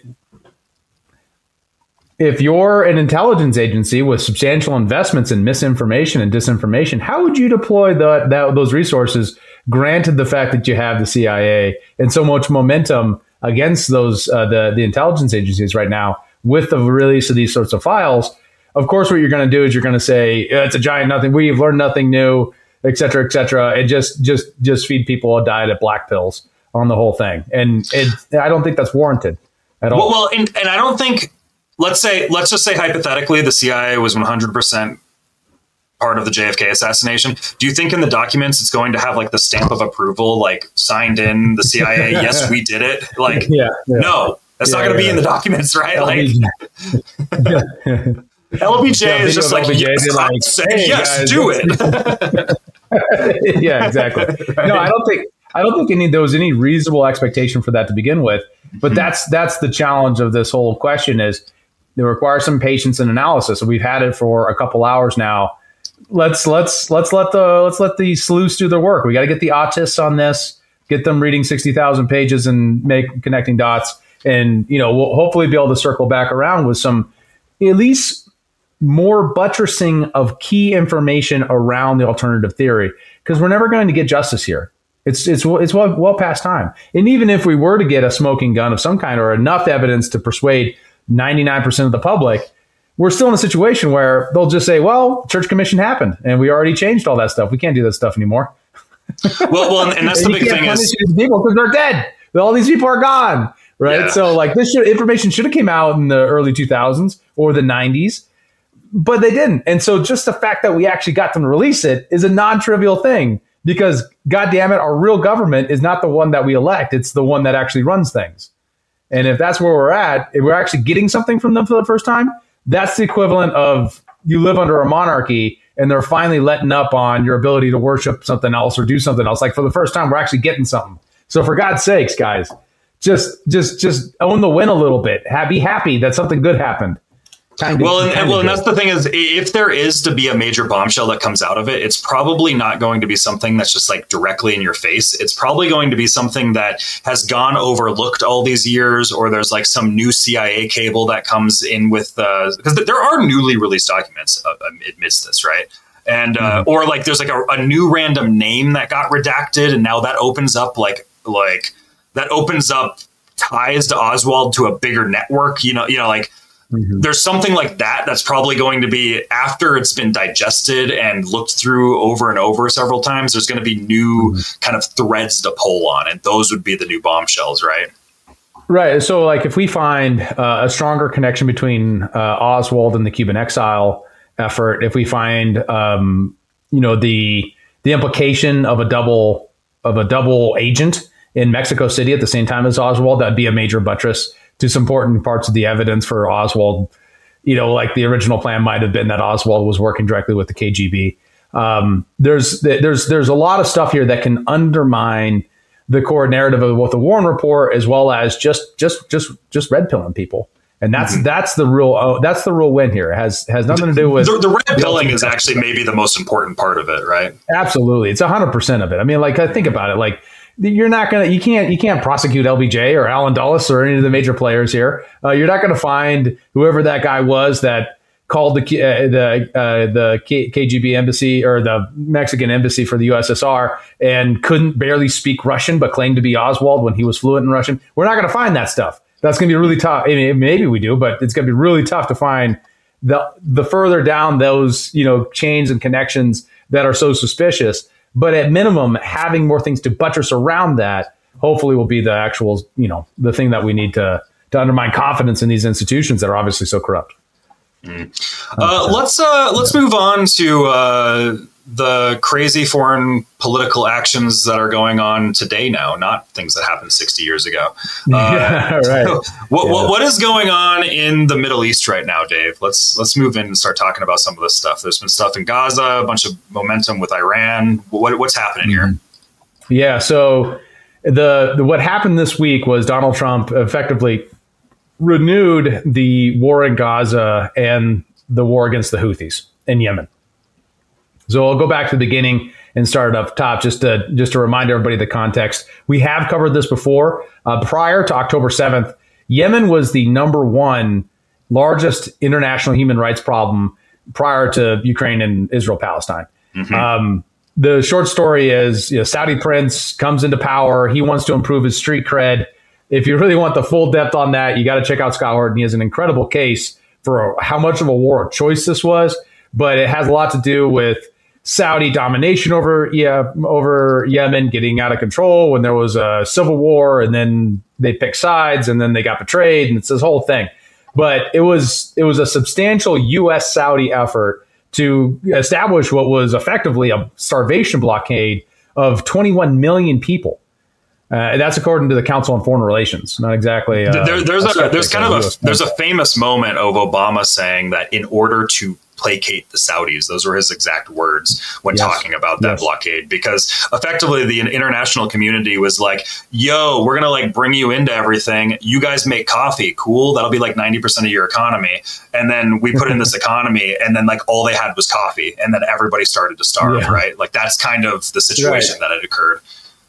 if you're an intelligence agency with substantial investments in misinformation and disinformation, how would you deploy the, that, those resources, granted the fact that you have the C I A and so much momentum against those uh, the, the intelligence agencies right now with the release of these sorts of files? Of course, what you're going to do is you're going to say, it's a giant nothing. We've learned nothing new, et cetera, et cetera. And just just just feed people a diet of black pills on the whole thing. And it, I don't think that's warranted at all. Well, well and, and I don't think, let's say, let's just say hypothetically, the C I A was one hundred percent part of the J F K assassination. Do you think in the documents it's going to have like the stamp of approval, like signed in the C I A? Yes, we did it. Like, yeah, yeah. no, that's yeah, not going to yeah. be in the documents, right? L B J. Like, L B J yeah, is just like, L B J, yes, like say, hey, yes, guys, do it. Yeah, exactly. No, I don't think I don't think any there was any reasonable expectation for that to begin with. But that's that's the challenge of this whole question, is it requires some patience and analysis. And we've had it for a couple hours now. Let's let's let's let the let's let the sleuths do their work. We got to get the autists on this, get them reading sixty thousand pages and make connecting dots, and you know we'll hopefully be able to circle back around with some at least more buttressing of key information around the alternative theory, because we're never going to get justice here. It's it's it's well, well past time. And even if we were to get a smoking gun of some kind or enough evidence to persuade ninety-nine percent of the public, we're still in a situation where they'll just say, well, Church Commission happened and we already changed all that stuff. We can't do that stuff anymore. Well, well, and that's and the big thing is people because they're dead. All these people are gone, right? Yeah. So like this should, information should have came out in the early two thousands or the nineties, but they didn't. And so just the fact that we actually got them to release it is a non-trivial thing, because God damn it, our real government is not the one that we elect. It's the one that actually runs things. And if that's where we're at, if we're actually getting something from them for the first time, that's the equivalent of you live under a monarchy and they're finally letting up on your ability to worship something else or do something else. Like for the first time, we're actually getting something. So for God's sakes, guys, just just just own the win a little bit. Be happy that something good happened. Kind of, well, and, and well, and that's the thing is, if there is to be a major bombshell that comes out of it, it's probably not going to be something that's just like directly in your face. It's probably going to be something that has gone overlooked all these years, or there's like some new C I A cable that comes in with uh, because there are newly released documents uh, amidst this, right? And uh, mm-hmm. or like there's like a, a new random name that got redacted, and now that opens up like like that opens up ties to Oswald to a bigger network. You know, you know, like. Mm-hmm. There's something like that that's probably going to be, after it's been digested and looked through over and over several times, there's going to be new mm-hmm. kind of threads to pull on, and those would be the new bombshells, right? Right. So like if we find uh, a stronger connection between uh, Oswald and the Cuban exile effort, if we find, um, you know, the the implication of a double of a double agent in Mexico City at the same time as Oswald, that'd be a major buttress to some important parts of the evidence for Oswald you know, like the original plan might have been that Oswald was working directly with the K G B. Um, there's there's there's a lot of stuff here that can undermine the core narrative of both the Warren Report as well as just just just just red pilling people. And that's mm-hmm. that's the real oh, that's the real win here. It has has nothing to do with the, the red pilling is actually maybe the most important part of it, right? Absolutely, it's a hundred percent of it. I mean, like think about it. Like you're not gonna you can't you can't prosecute L B J or Alan Dulles or any of the major players here. Uh, you're not going to find whoever that guy was that called the uh, the uh, the K- KGB embassy or the Mexican embassy for the U S S R and couldn't barely speak Russian but claimed to be Oswald when he was fluent in Russian. We're not going to find that stuff. That's going to be really tough. I mean, maybe we do, but it's going to be really tough to find the the further down those, you know, chains and connections that are so suspicious. But at minimum, having more things to buttress around that, hopefully, will be the actual, you know, the thing that we need to to undermine confidence in these institutions that are obviously so corrupt. Mm. Uh, let's uh, let's move on to uh, the crazy foreign political actions that are going on today now, not things that happened sixty years ago. Uh, yeah, right. what, yeah. what what is going on in the Middle East right now, Dave? Let's let's move in and start talking about some of this stuff. There's been stuff in Gaza, a bunch of momentum with Iran. What what's happening here? Yeah. So the, the what happened this week was Donald Trump effectively renewed the war in Gaza and the war against the Houthis in Yemen. So I'll go back to the beginning and start up top just to just to remind everybody the context. We have covered this before. Uh, prior to October seventh, Yemen was the number one largest international human rights problem prior to Ukraine and Israel-Palestine. Mm-hmm. Um, the short story is, you know, Saudi prince comes into power. He wants to improve his street cred. If you really want the full depth on that, you got to check out Scott Horton. He has an incredible case for how much of a war of choice this was, but it has a lot to do with Saudi domination over yeah, over Yemen getting out of control when there was a civil war, and then they picked sides, and then they got betrayed, and it's this whole thing. But it was it was a substantial U S Saudi effort to establish what was effectively a starvation blockade of twenty-one million people. Uh, and that's according to the Council on Foreign Relations. Not exactly. Uh, there, there's a, a there's kind of a U S there's a famous moment of Obama saying that in order to placate the Saudis, those were his exact words when yes. talking about that yes. blockade, because effectively the international community was like, yo, we're going to like bring you into everything. You guys make coffee. Cool. That'll be like ninety percent of your economy. And then we put in this economy, and then like all they had was coffee. And then everybody started to starve, yeah. right? Like that's kind of the situation right. that had occurred.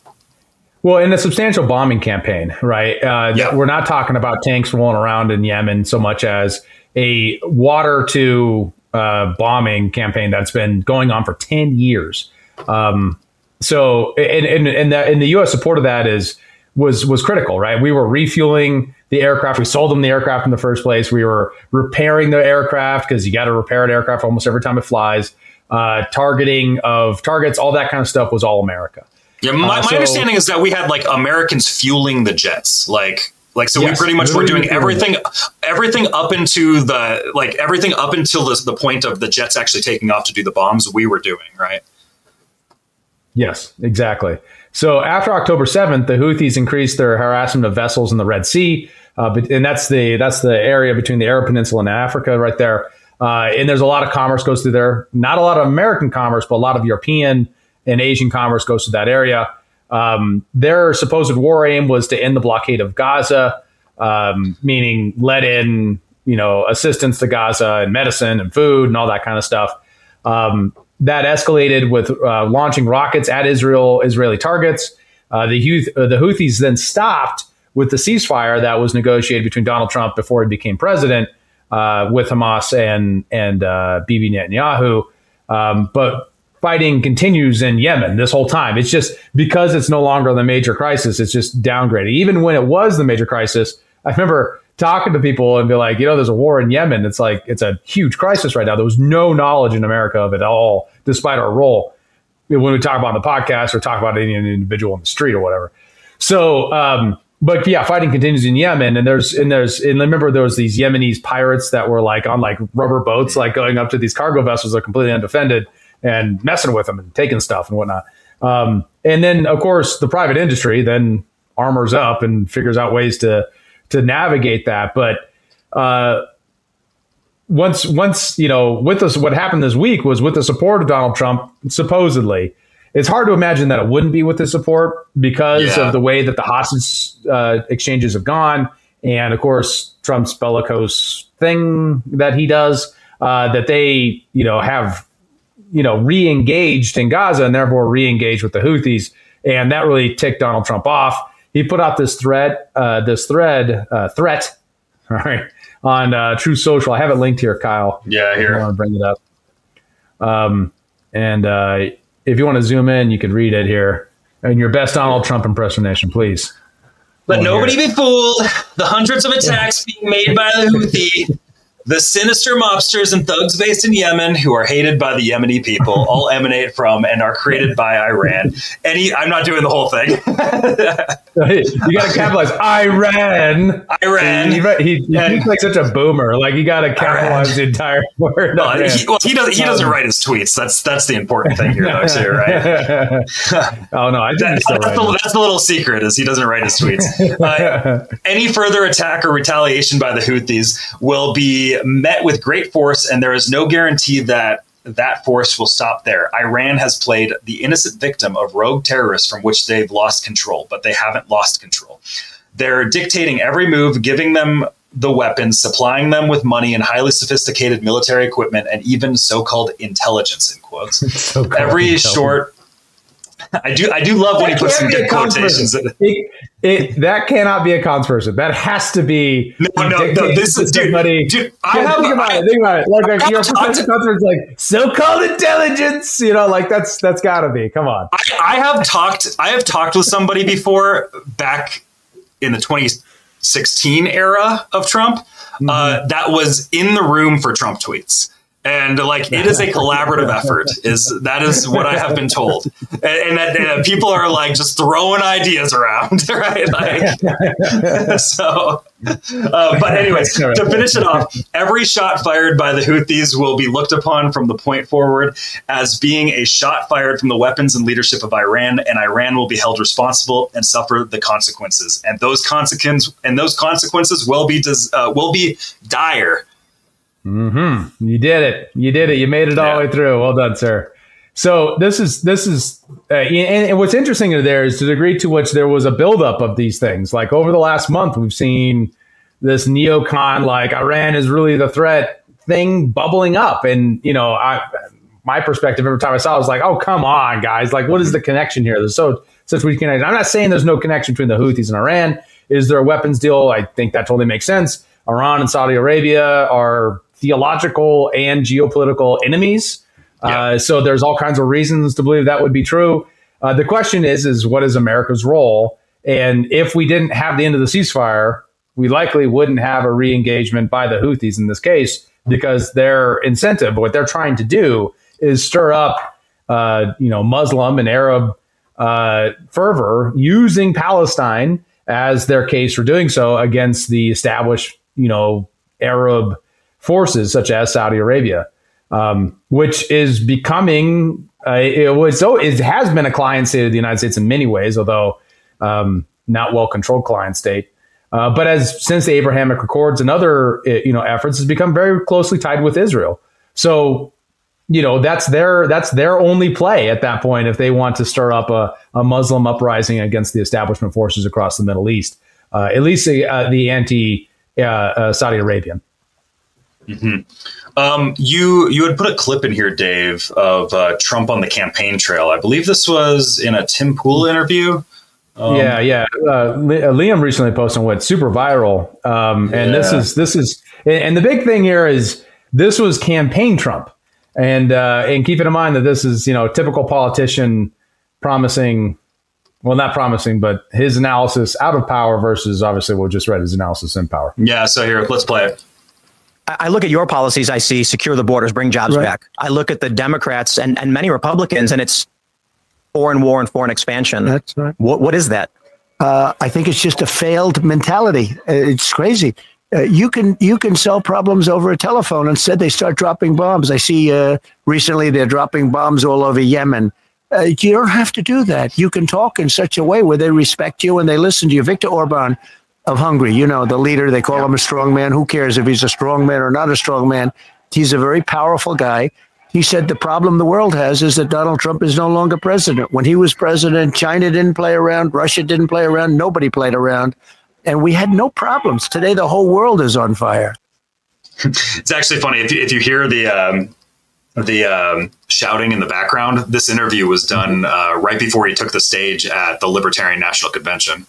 Well, in a substantial bombing campaign, right? Uh, yeah. We're not talking about tanks rolling around in Yemen so much as a water to uh, bombing campaign that's been going on for ten years. Um, so, and, and, and, the, and the U S support of that is was was critical, right? We were refueling the aircraft. We sold them the aircraft in the first place. We were repairing the aircraft because you got to repair an aircraft almost every time it flies. Uh, targeting of targets, all that kind of stuff was all America. Yeah, my, uh, so, my understanding is that we had like Americans fueling the jets, like, like so yes, we pretty much were doing everything, everything up into the like everything up until the the point of the jets actually taking off to do the bombs. We were doing right. Yes, exactly. So after October seventh, the Houthis increased their harassment of vessels in the Red Sea, uh, but, and that's the that's the area between the Arab Peninsula and Africa, right there. Uh, and there's a lot of commerce goes through there. Not a lot of American commerce, but a lot of European and Asian commerce goes to that area. Um, their supposed war aim was to end the blockade of Gaza, um, meaning let in, you know, assistance to Gaza and medicine and food and all that kind of stuff. Um, that escalated with uh, launching rockets at Israel, Israeli targets. Uh, the, Houth- uh, the Houthis then stopped with the ceasefire that was negotiated between Donald Trump before he became president uh, with Hamas and and uh, Bibi Netanyahu. Um, but fighting continues in Yemen this whole time. It's just because it's no longer the major crisis, it's just downgraded. Even when it was the major crisis, I remember talking to people and be like, you know, there's a war in Yemen. It's like, it's a huge crisis right now. There was no knowledge in America of it all, despite our role when we talk about it on the podcast or talk about any individual in the street or whatever. So, um, but yeah, fighting continues in Yemen, and there's and there's and remember there was these Yemenis pirates that were like on like rubber boats, like going up to these cargo vessels that are completely undefended and messing with them and taking stuff and whatnot. Um, and then, of course, the private industry then armors up and figures out ways to to navigate that. But uh, once, once, you know, with us, what happened this week was with the support of Donald Trump, supposedly, it's hard to imagine that it wouldn't be with his support because yeah. of the way that the hostage uh, exchanges have gone. And of course, Trump's bellicose thing that he does, uh, that they, you know, have, you know, re-engaged in Gaza and therefore re-engaged with the Houthis. And that really ticked Donald Trump off. He put out this threat, uh, this thread, uh, threat, all right, on uh, Truth Social. I have it linked here, Kyle. Yeah, here. I want to bring it up. Um, and uh, if you want to zoom in, you could read it here. And your best Donald Trump impersonation, please. Let nobody be fooled. The hundreds of attacks being made by the Houthi, the sinister mobsters and thugs based in Yemen who are hated by the Yemeni people, all emanate from and are created by Iran. Any, I'm not doing the whole thing. You got to capitalize Iran. Iran. He, he, he, he's like such a boomer. Like you got to capitalize Iran. The entire word. Well, he, well, he doesn't. He doesn't um, write his tweets. That's that's the important thing here, though, too, right? Oh no, I think that, that's, the, that's the little secret is he doesn't write his tweets. Uh, any further attack or retaliation by the Houthis will be met with great force, and there is no guarantee that that force will stop there. Iran has played the innocent victim of rogue terrorists from which they've lost control, but they haven't lost control. They're dictating every move, giving them the weapons, supplying them with money and highly sophisticated military equipment, and even so-called intelligence, in quotes. So-called every short... I do I do love when that he puts some good quotations in it. It, it. That cannot be a conspiracy. That has to be. No, no, no. This is, dude, dude, I have, think about I, it. Think about it. Like, like your potential conspiracy, like so-called intelligence. You know, like that's that's got to be. Come on. I, I have talked. I have talked with somebody before back in the twenty sixteen era of Trump. Mm-hmm. Uh, that was in the room for Trump tweets. And like it is a collaborative effort. Is that is what I have been told, and, and that uh, people are like just throwing ideas around, right? Like, so, uh, but anyways, to finish it off, every shot fired by the Houthis will be looked upon from the point forward as being a shot fired from the weapons and leadership of Iran, and Iran will be held responsible and suffer the consequences. And those consequences and those consequences will be uh, will be dire. Mm-hmm. You did it. You did it. You made it all yeah. the way through. Well done, sir. So this is this is, uh, and, and what's interesting there is the degree to which there was a buildup of these things. Like over the last month, we've seen this neocon, like Iran is really the threat thing bubbling up. And you know, I, my perspective every time I saw it was like, oh come on, guys! Like, what is the connection here? There's so such weak connection. I'm not saying there's no connection between the Houthis and Iran. Is there a weapons deal? I think that totally makes sense. Iran and Saudi Arabia are theological and geopolitical enemies. Yeah. Uh, so there's all kinds of reasons to believe that would be true. Uh, the question is, is what is America's role? And if we didn't have the end of the ceasefire, we likely wouldn't have a re-engagement by the Houthis in this case, because their incentive, what they're trying to do is stir up, uh, you know, Muslim and Arab uh, fervor using Palestine as their case for doing so against the established, you know, Arab forces such as Saudi Arabia, um, which is becoming, uh, it was so it has been a client state of the United States in many ways, although um, not well controlled client state. Uh, but as since the Abrahamic Accords and other you know efforts, has become very closely tied with Israel. So you know that's their that's their only play at that point if they want to stir up a, a Muslim uprising against the establishment forces across the Middle East, uh, at least the, uh, the anti uh, uh, Saudi Arabian. Mm-hmm. Um, you you had put a clip in here, Dave, of uh, Trump on the campaign trail. I believe this was in a Tim Pool interview. Um, yeah, yeah. Uh, Liam recently posted what super viral, um, and yeah. this is this is and the big thing here is this was campaign Trump, and uh, and keep in mind that this is you know typical politician promising, well not promising, but his analysis out of power versus obviously what we just read his analysis in power. Yeah. So here, let's play it. I look at your policies, I see secure the borders, bring jobs right. back. I look at the Democrats and, and many Republicans, and it's foreign war and foreign expansion. That's right. What What is that? Uh, I think it's just a failed mentality. It's crazy. Uh, you can you can solve problems over a telephone. Instead, they start dropping bombs. I see uh, recently they're dropping bombs all over Yemen. Uh, you don't have to do that. You can talk in such a way where they respect you and they listen to you. Viktor Orban of Hungary. You know, the leader, they call Yeah. him a strong man. Who cares if he's a strong man or not a strong man? He's a very powerful guy. He said the problem the world has is that Donald Trump is no longer president. When he was president, China didn't play around, Russia didn't play around, nobody played around, and we had no problems. Today, the whole world is on fire. It's actually funny if you, if you hear the um, the um, shouting in the background. This interview was done uh, right before he took the stage at the Libertarian National Convention.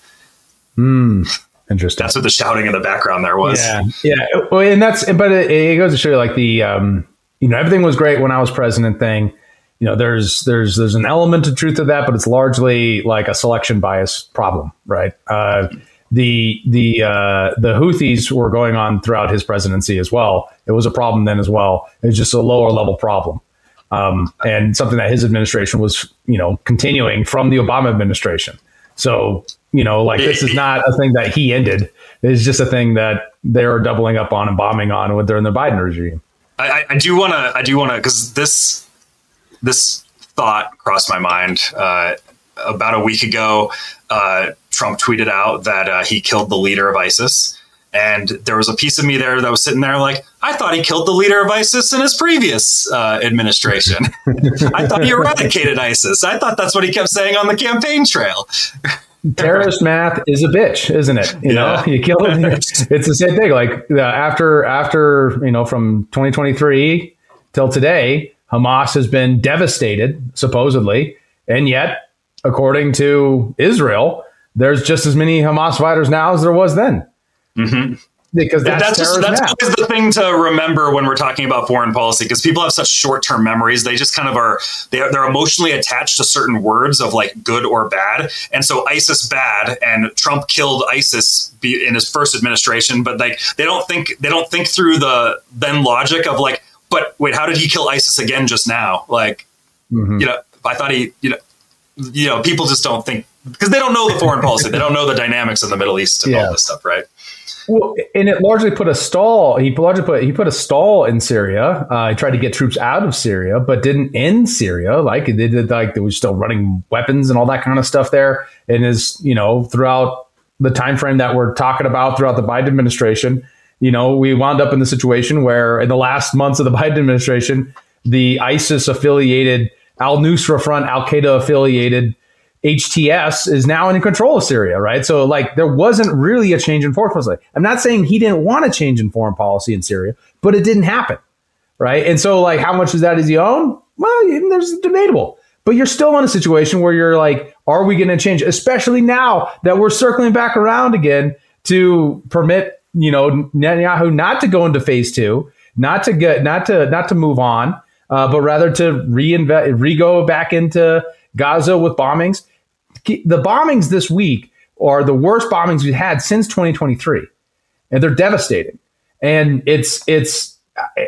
Hmm. Interesting. That's what the shouting in the background there was. Yeah, yeah. Well, and that's, but it, it goes to show you, like the, um, you know, everything was great when I was president thing. You know, there's there's there's an element of truth to that, but it's largely like a selection bias problem, right? Uh, the the uh, the Houthis were going on throughout his presidency as well. It was a problem then as well. It was just a lower level problem, um, and something that his administration was, you know, continuing from the Obama administration. So, you know, like this is not a thing that he ended. It's just a thing that they're doubling up on and bombing on with during the Biden regime. I, I do want to, I do want to, because this, this thought crossed my mind uh, about a week ago. Uh, Trump tweeted out that uh, he killed the leader of ISIS. And there was a piece of me there that was sitting there like, I thought he killed the leader of ISIS in his previous uh, administration. I thought he eradicated ISIS. I thought that's what he kept saying on the campaign trail. Terrorist math is a bitch, isn't it? You Yeah. know, you kill it. It's the same thing. Like uh, after, after, you know, from twenty twenty-three till today, Hamas has been devastated, supposedly. And yet, according to Israel, there's just as many Hamas fighters now as there was then. Mm-hmm. Because that's, that's, just, that's math. always the thing to remember when we're talking about foreign policy, because people have such short-term memories. They just kind of are, they're, they're emotionally attached to certain words of like good or bad. And so ISIS bad, and Trump killed ISIS in his first administration, but like they don't think, they don't think through the then logic of like, but wait, how did he kill ISIS again just now? Like, mm-hmm. you know, I thought he, you know, you know, people just don't think, because they don't know the foreign policy. They don't know the dynamics of the Middle East and yeah. all this stuff, right? Well, and it largely put a stall. He largely put he put a stall in Syria. Uh, he tried to get troops out of Syria, but didn't end Syria. Like they did, like they were still running weapons and all that kind of stuff there. And is you know throughout the time frame that we're talking about throughout the Biden administration, you know, we wound up in the situation where in the last months of the Biden administration, the ISIS affiliated Al Nusra Front, Al Qaeda affiliated H T S is now in control of Syria, right? So like there wasn't really a change in foreign policy. I'm not saying he didn't want to change in foreign policy in Syria, but it didn't happen, right? And so like how much of that is he own? Well, there's debatable. But you're still in a situation where you're like, are we going to change? Especially now that we're circling back around again to permit, you know, Netanyahu not to go into phase two, not to get, not to, not to move on, uh, but rather to reinvest, re-go back into Gaza with bombings. The bombings this week are the worst bombings we've had since twenty twenty-three, and they're devastating. And it's it's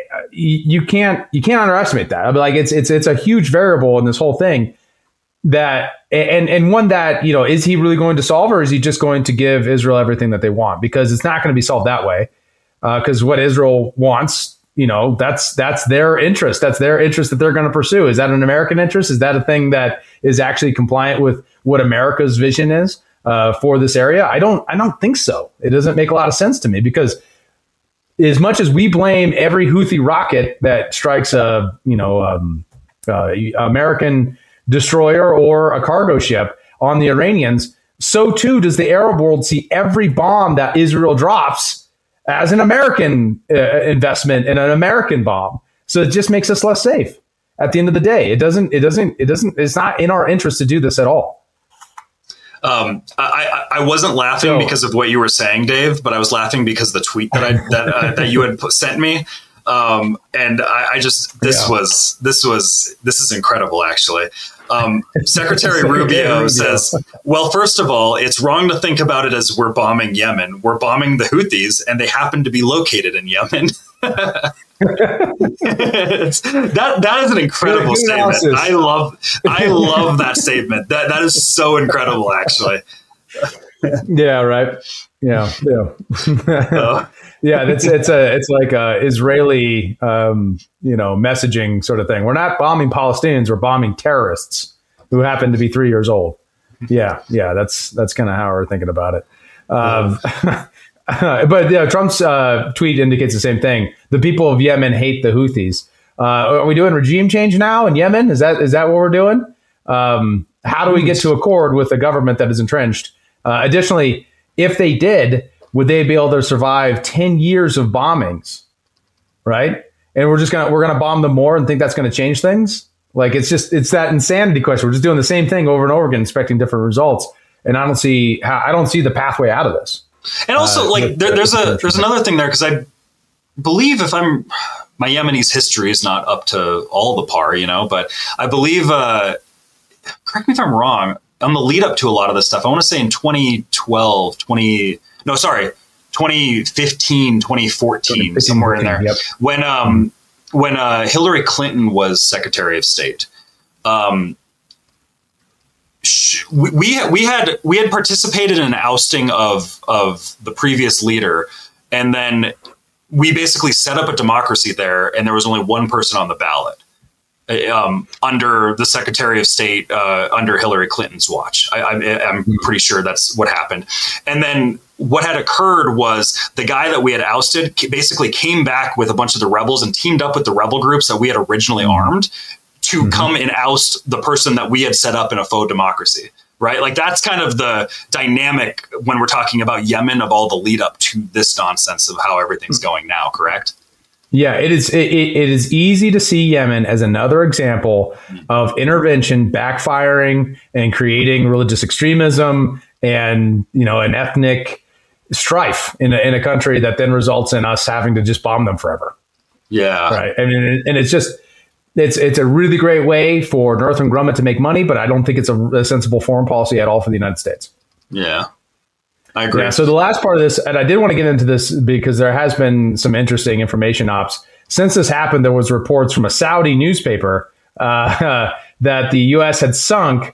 you can't you can't underestimate that. I mean, like it's it's it's a huge variable in this whole thing. That and and one that you know is he really going to solve, or is he just going to give Israel everything that they want? Because it's not going to be solved that way. Because uh, what Israel wants. You know, that's that's their interest. That's their interest that they're going to pursue. Is that an American interest? Is that a thing that is actually compliant with what America's vision is uh, for this area? I don't I don't think so. It doesn't make a lot of sense to me because as much as we blame every Houthi rocket that strikes a, you know, um, uh, American destroyer or a cargo ship on the Iranians, so too does the Arab world see every bomb that Israel drops as an American uh, investment in an American bomb. So it just makes us less safe at the end of the day. It doesn't, it doesn't, it doesn't, it's not in our interest to do this at all. Um, I, I wasn't laughing so, because of what you were saying, Dave, but I was laughing because the tweet that I, that, uh, that you had put, sent me. Um, and I, I just, this yeah. was, this was, this is incredible, actually. Um, Secretary Rubio says, well, first of all, it's wrong to think about it as we're bombing Yemen. We're bombing the Houthis, and they happen to be located in Yemen. that that is an incredible statement. I love I love that statement. That that is so incredible, actually. Yeah, right. Yeah, yeah. uh, yeah, it's it's a it's like a Israeli um, you know, messaging sort of thing. We're not bombing Palestinians, we're bombing terrorists who happen to be three years old. Yeah, yeah, that's that's kind of how we're thinking about it. Um, but yeah, Trump's uh, tweet indicates the same thing. The people of Yemen hate the Houthis. Uh, are we doing regime change now in Yemen? Is that is that what we're doing? Um, how do we get to accord with a government that is entrenched? Uh, additionally, if they did, would they be able to survive ten years of bombings? Right, and we're just gonna we're gonna bomb them more and think that's gonna change things. Like it's just it's that insanity question. We're just doing the same thing over and over again, expecting different results. And I don't see how I don't see the pathway out of this. And also, uh, like there, there's a there's another thing there, because I believe, if I'm my Yemenis history is not up to all the par, you know, but I believe. Uh, correct me if I'm wrong. On the lead up to a lot of this stuff, I want to say in twenty twelve, twenty no, sorry, twenty fifteen, twenty fourteen, somewhere in there, yep. when um when uh, Hillary Clinton was Secretary of State. Um, We, we we had we had participated in an ousting of of the previous leader, and then we basically set up a democracy there, and there was only one person on the ballot um, under the Secretary of State uh, under Hillary Clinton's watch. I, I, I'm pretty sure that's what happened. And then what had occurred was the guy that we had ousted basically came back with a bunch of the rebels and teamed up with the rebel groups that we had originally armed to mm-hmm. come and oust the person that we had set up in a faux democracy, right? Like that's kind of the dynamic when we're talking about Yemen of all the lead up to this nonsense of how everything's going now, correct? Yeah, it is. It, it is easy to see Yemen as another example of intervention backfiring and creating religious extremism and, you know, an ethnic strife in a, in a country that then results in us having to just bomb them forever. Yeah, right. I mean, and it's just. It's it's a really great way for Northrop Grumman to make money, but I don't think it's a, a sensible foreign policy at all for the United States. Yeah, I agree. Yeah, so the last part of this, and I did want to get into this because there has been some interesting information ops. Since this happened, there was reports from a Saudi newspaper uh, that the U S had sunk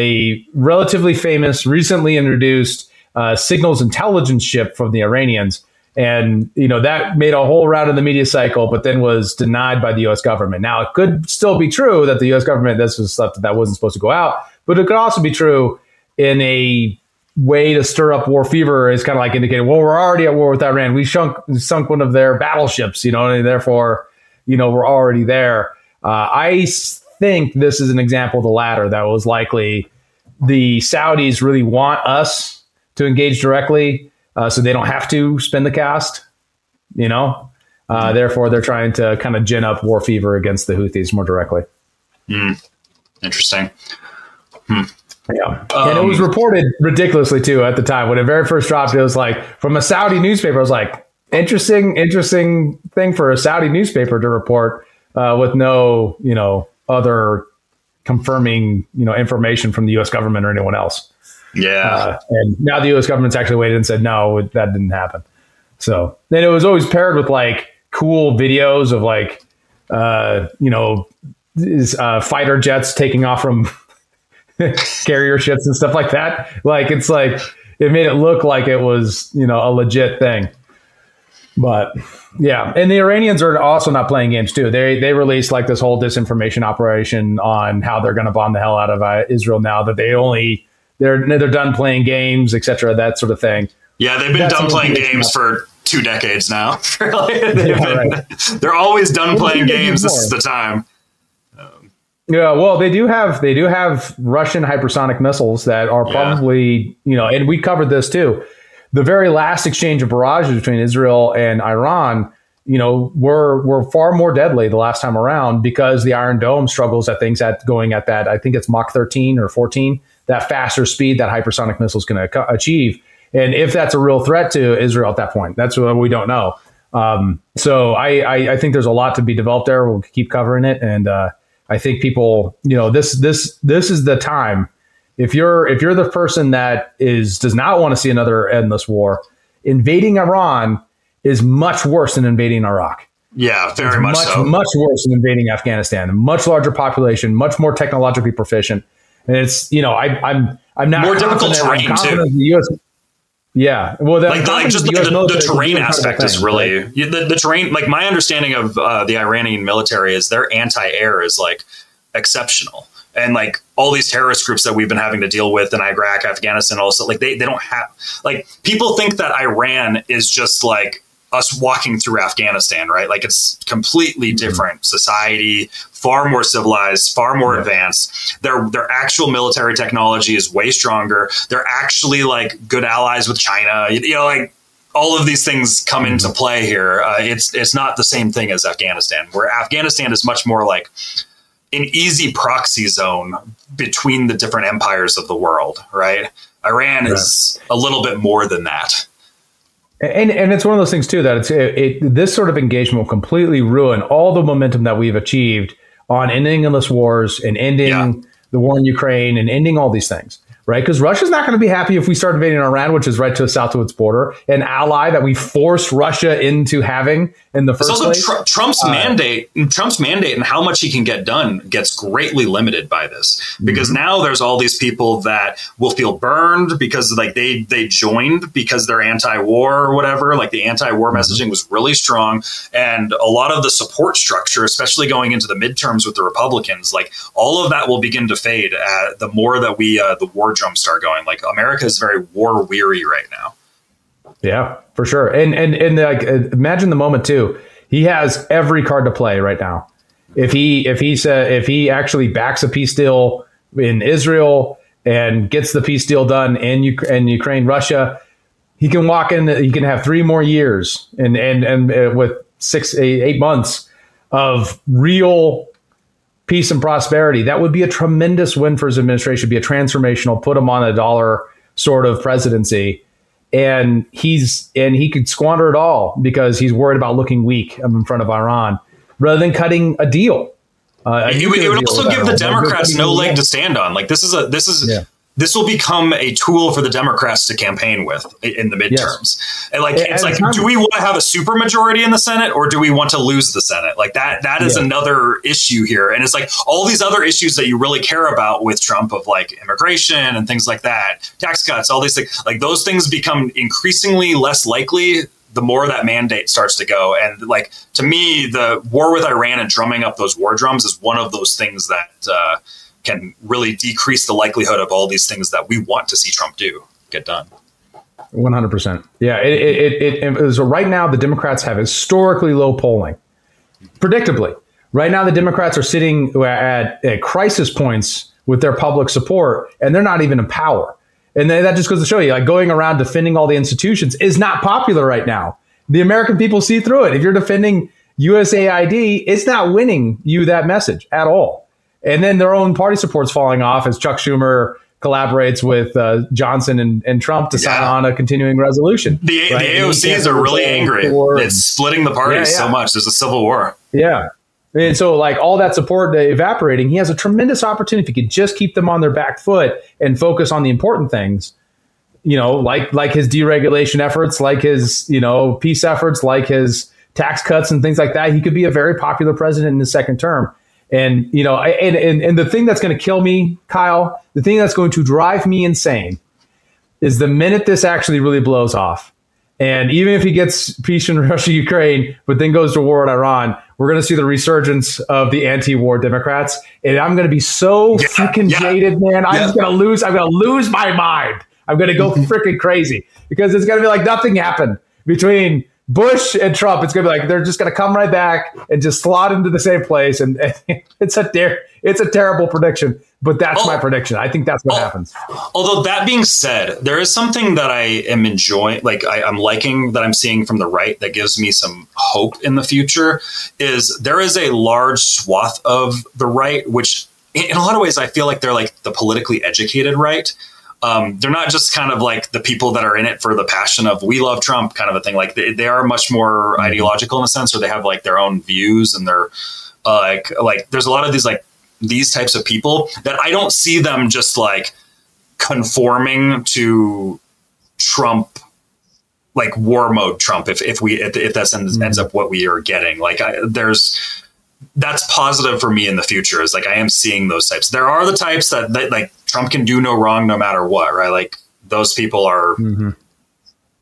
a relatively famous, recently introduced uh, signals intelligence ship from the Iranians. And, you know, that made a whole round of the media cycle, but then was denied by the U S government. Now, it could still be true that the U S government, this was stuff that, that wasn't supposed to go out, but it could also be true in a way to stir up war fever, is kind of like indicating, well, we're already at war with Iran. We sunk, sunk one of their battleships, you know, and therefore, you know, we're already there. Uh, I think this is an example of the latter. That was likely the Saudis really want us to engage directly. Uh, so they don't have to spend the cast, you know. Uh, therefore, they're trying to kind of gin up war fever against the Houthis more directly. Mm. Interesting. Hmm. Yeah, um, and it was reported ridiculously too at the time when it very first dropped. It was like from a Saudi newspaper. I was like, interesting, interesting thing for a Saudi newspaper to report uh, with no, you know, other confirming, you know, information from the U S government or anyone else. Yeah. Uh, and now the U S government's actually waited and said, no, that didn't happen. So then it was always paired with like cool videos of like, uh, you know, uh, fighter jets taking off from carrier ships and stuff like that. Like, it's like, it made it look like it was, you know, a legit thing. But yeah, and the Iranians are also not playing games too. They they released like this whole disinformation operation on how they're going to bomb the hell out of uh, Israel now that they only, They're they're done playing games, et cetera, that sort of thing. Yeah, they've been That's done playing games for two decades now. yeah, been, right. They're always done well, playing games. This is the time. Um, yeah, well, they do have they do have Russian hypersonic missiles that are probably, yeah. you know, and we covered this too. The very last exchange of barrages between Israel and Iran, you know, were were far more deadly the last time around because the Iron Dome struggles at things at going at that. I think it's Mach thirteen or fourteen. That faster speed that hypersonic missiles can uh, achieve. And if that's a real threat to Israel at that point, that's what we don't know. Um, so I, I, I think there's a lot to be developed there. We'll keep covering it. And uh, I think people, you know, this this this is the time. If you're if you're the person that is does not want to see another endless war, invading Iran is much worse than invading Iraq. Yeah, very it's much much, so. Much worse than invading Afghanistan. Much larger population, much more technologically proficient. And it's, you know, I, I'm I'm not more difficult terrain too. The U S Yeah, well, like, the, like just the, the, the terrain aspect is really right? the, the terrain. Like my understanding of uh, the Iranian military is their anti-air is like exceptional, and like all these terrorist groups that we've been having to deal with in Iraq, Afghanistan, also like they, they don't have like people think that Iran is just like us walking through Afghanistan, right? Like it's completely different society, far more civilized, far more yeah. advanced. Their their actual military technology is way stronger. They're actually like good allies with China. You, you know, like all of these things come mm-hmm. into play here. Uh, it's it's not the same thing as Afghanistan, where Afghanistan is much more like an easy proxy zone between the different empires of the world, right? Iran right. is a little bit more than that. And and it's one of those things, too, that it's it, it, this sort of engagement will completely ruin all the momentum that we've achieved on ending endless wars and ending yeah. the war in Ukraine and ending all these things. Right, because Russia's not going to be happy if we start invading Iran, which is right to the south of its border, an ally that we forced Russia into having in the first it's also place. Tr- Trump's uh, mandate, Trump's mandate, and how much he can get done gets greatly limited by this. Because mm-hmm. now there's all these people that will feel burned because like they they joined because they're anti-war or whatever. Like the anti-war mm-hmm. messaging was really strong, and a lot of the support structure, especially going into the midterms with the Republicans, like all of that will begin to fade uh, the more that we uh, the war drums start going. Like America is very war weary right now. Yeah, for sure. And and and like imagine the moment too. He has every card to play right now. If he if he said if he actually backs a peace deal in Israel and gets the peace deal done in in Ukraine, Russia, he can walk in. He can have three more years and and and uh, with six eight, eight months of real peace and prosperity. That would be a tremendous win for his administration, be a transformational, put him on a dollar sort of presidency. And he's and he could squander it all because he's worried about looking weak in front of Iran rather than cutting a deal. Uh, it, would, it would also give the Democrats no leg to stand on. Like this is a this is yeah. this will become a tool for the Democrats to campaign with in the midterms. Yes. And like, and, it's like, do we want to have a supermajority in the Senate or do we want to lose the Senate? Like that, that is yeah. another issue here. And it's like all these other issues that you really care about with Trump of like immigration and things like that, tax cuts, all these things, like those things become increasingly less likely the more that mandate starts to go. And like, to me, the war with Iran and drumming up those war drums is one of those things that, uh, can really decrease the likelihood of all these things that we want to see Trump do get done. one hundred percent. Yeah. It, it, it, it, it, so right now, the Democrats have historically low polling. Predictably, right now, the Democrats are sitting at, at crisis points with their public support, and they're not even in power. And then that just goes to show you, like going around defending all the institutions is not popular right now. The American people see through it. If you're defending U S A I D, it's not winning you that message at all. And then their own party support's falling off as Chuck Schumer collaborates with uh, Johnson and, and Trump to sign yeah. on a continuing resolution. The, right? the A O Cs are really angry. It's splitting the parties yeah, yeah. so much. There's a civil war. Yeah. And so like all that support evaporating, he has a tremendous opportunity if he could just keep them on their back foot and focus on the important things, you know, like like his deregulation efforts, like his, you know, peace efforts, like his tax cuts and things like that. He could be a very popular president in his second term. And, you know, and, and, and the thing that's going to kill me, Kyle, the thing that's going to drive me insane is the minute this actually really blows off. And even if he gets peace in Russia, Ukraine, but then goes to war with Iran, we're going to see the resurgence of the anti-war Democrats. And I'm going to be so yeah, freaking yeah, jaded, man. I'm yeah. just going to lose. I'm going to lose my mind. I'm going to go freaking crazy because it's going to be like nothing happened between Bush and Trump. It's going to be like they're just going to come right back and just slot into the same place. And, and it's a ter- it's a terrible prediction, but that's oh, my prediction. I think that's what oh, happens. Although that being said, there is something that I am enjoying, like I, I'm liking that I'm seeing from the right that gives me some hope in the future. Is there is a large swath of the right, which in a lot of ways I feel like they're like the politically educated right. Um, they're not just kind of like the people that are in it for the passion of we love Trump kind of a thing. Like they, they are much more mm-hmm. ideological in a sense, or they have like their own views and they're uh, like, like there's a lot of these, like these types of people that I don't see them just like conforming to Trump, like war mode Trump. If, if we, if, if that ends, mm-hmm. ends up what we are getting, like I, there's, that's positive for me in the future is like, I am seeing those types. There are the types that, that like Trump can do no wrong, no matter what, right? Like those people are mm-hmm.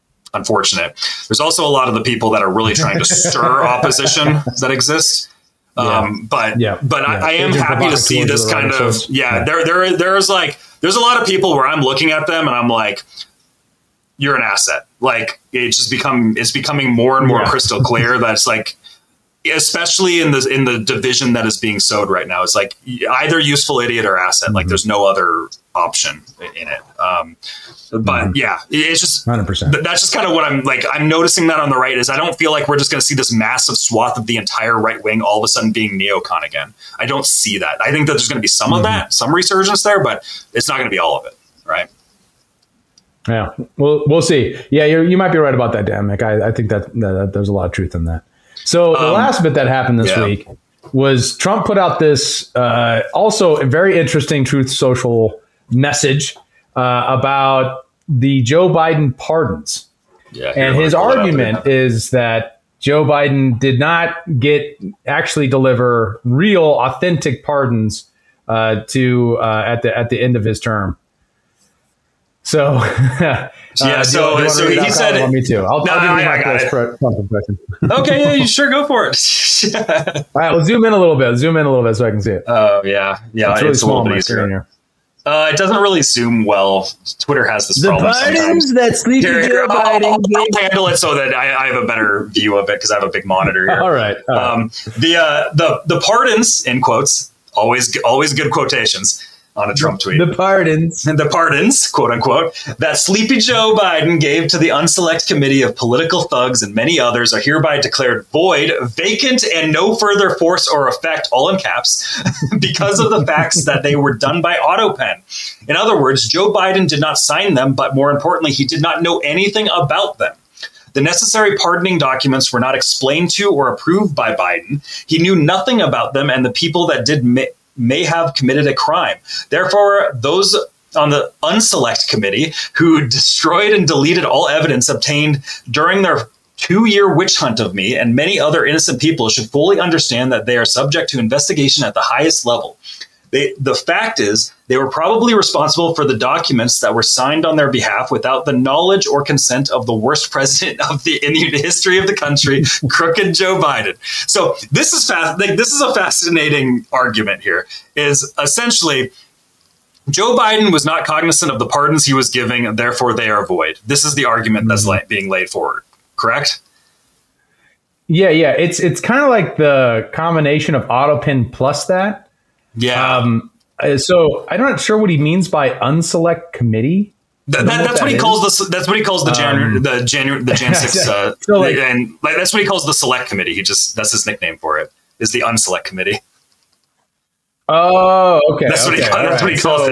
unfortunate. There's also a lot of the people that are really trying to stir opposition that exists. Um, yeah. but yeah. but yeah. I, I am Agent happy to see this kind of source. yeah, yeah. There there there's like there's a lot of people where I'm looking at them and I'm like, you're an asset. Like it's just become it's becoming more and more yeah. crystal clear that it's like, especially in the in the division that is being sowed right now, it's like either useful idiot or asset. Mm-hmm. Like there's no other option in it. Um, but mm-hmm. yeah, it's just one hundred percent. That's just kind of what I'm like. I'm noticing that on the right is I don't feel like we're just going to see this massive swath of the entire right wing all of a sudden being neocon again. I don't see that. I think that there's going to be some mm-hmm. of that, some resurgence there, but it's not going to be all of it, right? Yeah, we'll we'll see. Yeah, you you might be right about that, Dan. Mick. I, I think that, that, that there's a lot of truth in that. So the um, last bit that happened this yeah. week was Trump put out this uh, also a very interesting Truth Social message uh, about the Joe Biden pardons. Yeah, and his argument is that Joe Biden did not get actually deliver real, authentic pardons uh, to uh, at the at the end of his term. So, uh, yeah, so, do, do so he said, it, me too. I'll, no, I'll give you I, my I Trump impression. Okay, yeah, you sure go for it. All right, we'll zoom in a little bit. Zoom in a little bit so I can see it. Oh, yeah. Yeah, it's really it's small a on my little screen here. Uh, it doesn't really zoom well. Twitter has this the problem pardons sometimes. that Sleepy Here, Joe I'll, Biden I'll, gave. I'll handle it so that I, I have a better view of it because I have a big monitor here. All right. All right. Um, the uh, the the pardons in quotes always always good quotations on a Trump tweet. The pardons. The pardons, quote unquote, that Sleepy Joe Biden gave to the Unselect Committee of Political Thugs and many others are hereby declared void, vacant, and no further force or effect, all in caps, because of the facts that they were done by AutoPen. In other words, Joe Biden did not sign them, but more importantly, he did not know anything about them. The necessary pardoning documents were not explained to or approved by Biden. He knew nothing about them and the people that did may, may have committed a crime. Therefore, those on the Unselect Committee who destroyed and deleted all evidence obtained during their two-year witch hunt of me and many other innocent people should fully understand that they are subject to investigation at the highest level. They, the fact is, they were probably responsible for the documents that were signed on their behalf without the knowledge or consent of the worst president of the in the history of the country, crooked Joe Biden. So this is fast. Like, this is a fascinating argument here. Is essentially Joe Biden was not cognizant of the pardons he was giving, and therefore they are void. This is the argument that's like being laid forward. Correct? Yeah, yeah. It's it's kind of like the combination of AutoPen plus that. Yeah. Um, so I'm not sure what he means by unselect committee. That, that, that's what, what he is. calls the. That's what he calls the January, um, the January, the Jan six, uh, so like, and like, that's what he calls the select committee. He just that's his nickname for it. Is the unselect committee. Oh, okay. That's okay, what he. That's right. what he calls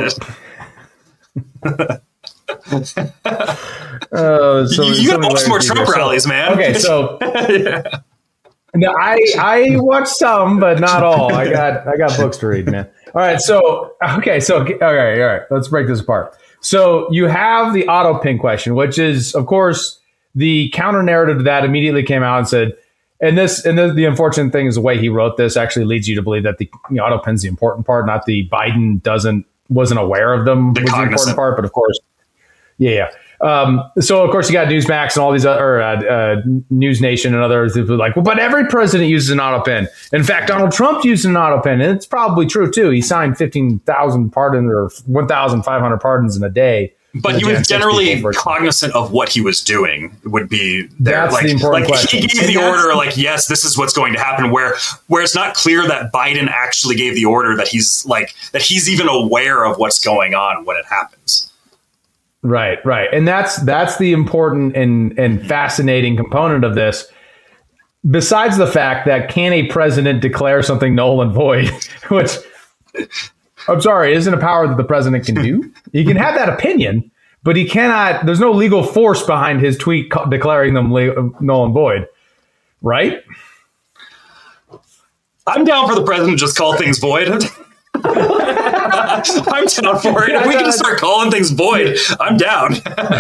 so, it. uh, so you you got to watch more Trump here. rallies, so, man. Okay, so. yeah. No, I I watched some, but not all. I got I got books to read, man. All right, so okay, so all right, all right. Let's break this apart. So you have the AutoPen question, which is, of course, the counter narrative to that immediately came out and said, and this and the, the unfortunate thing is the way he wrote this actually leads you to believe that the you know, AutoPen's the important part, not the Biden doesn't wasn't aware of them the was cognizant. the important part. But of course, yeah, yeah. Um, so, of course, you got Newsmax and all these other uh, uh, News Nation and others who are like, well, but every president uses an AutoPen. In fact, Donald Trump used an AutoPen, and it's probably true, too. He signed fifteen thousand pardons or one thousand five hundred pardons in a day. But he was generally cognizant of what he was doing would be there. That's like, the important like question. He gave and the order like, yes, this is what's going to happen, where where it's not clear that Biden actually gave the order, that he's like that he's even aware of what's going on when it happens. Right, right. And that's that's the important and, and fascinating component of this. Besides the fact that can a president declare something null and void, which I'm sorry, isn't a power that the president can do. He can have that opinion, but he cannot. There's no legal force behind his tweet declaring them null and void. Right? I'm down for the president to just call things void. I'm down for it. If we can start calling things void, I'm down.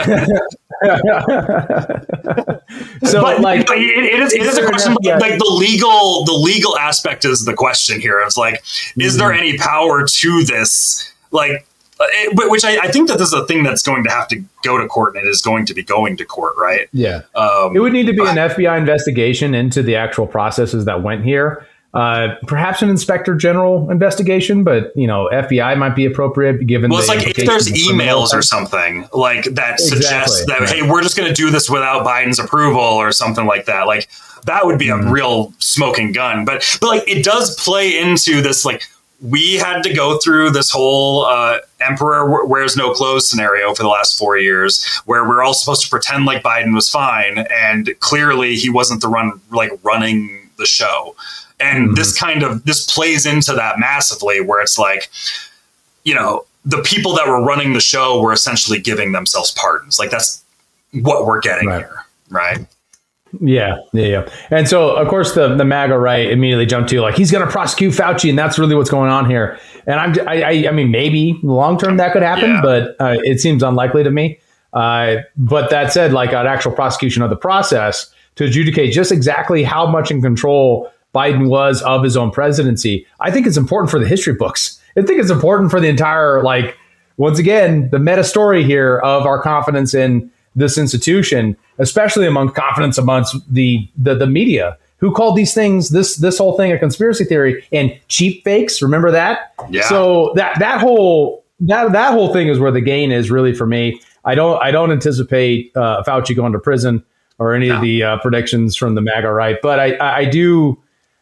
so, but, like, but it, it is, it is a question. Enough, like the legal, the legal aspect is the question here. It's like, mm-hmm. is there any power to this? Like, it, which I, I think that this is a thing that's going to have to go to court, and it is going to be going to court, right? Yeah, um, it would need to be but, an F B I investigation into the actual processes that went here. Uh, perhaps an inspector general investigation, but you know, F B I might be appropriate given. Well, it's the like if there's emails or something like that suggests exactly. that, hey, we're just going to do this without Biden's approval or something like that. Like that would be mm-hmm. a real smoking gun. But but like it does play into this. Like we had to go through this whole uh, emperor wears no clothes scenario for the last four years, where we're all supposed to pretend like Biden was fine, and clearly he wasn't the run like running the show. And mm-hmm. this kind of this plays into that massively, where it's like, you know, the people that were running the show were essentially giving themselves pardons. Like that's what we're getting right. here. Right. Yeah. Yeah. Yeah. And so, of course, the, the MAGA right immediately jumped to like, he's going to prosecute Fauci. And that's really what's going on here. And I'm I, I, I mean, maybe long term that could happen, yeah. but uh, it seems unlikely to me. Uh, but that said, like an actual prosecution of the process to adjudicate just exactly how much in control Biden was of his own presidency, I think it's important for the history books. I think it's important for the entire, like, once again, the meta story here of our confidence in this institution, especially among confidence amongst the, the, the media who called these things, this, this whole thing a conspiracy theory and cheap fakes. Remember that? Yeah. So that, that whole, that, that whole thing is where the gain is really for me. I don't, I don't anticipate uh, Fauci going to prison or any no. of the uh, predictions from the MAGA right, but I, I, I do,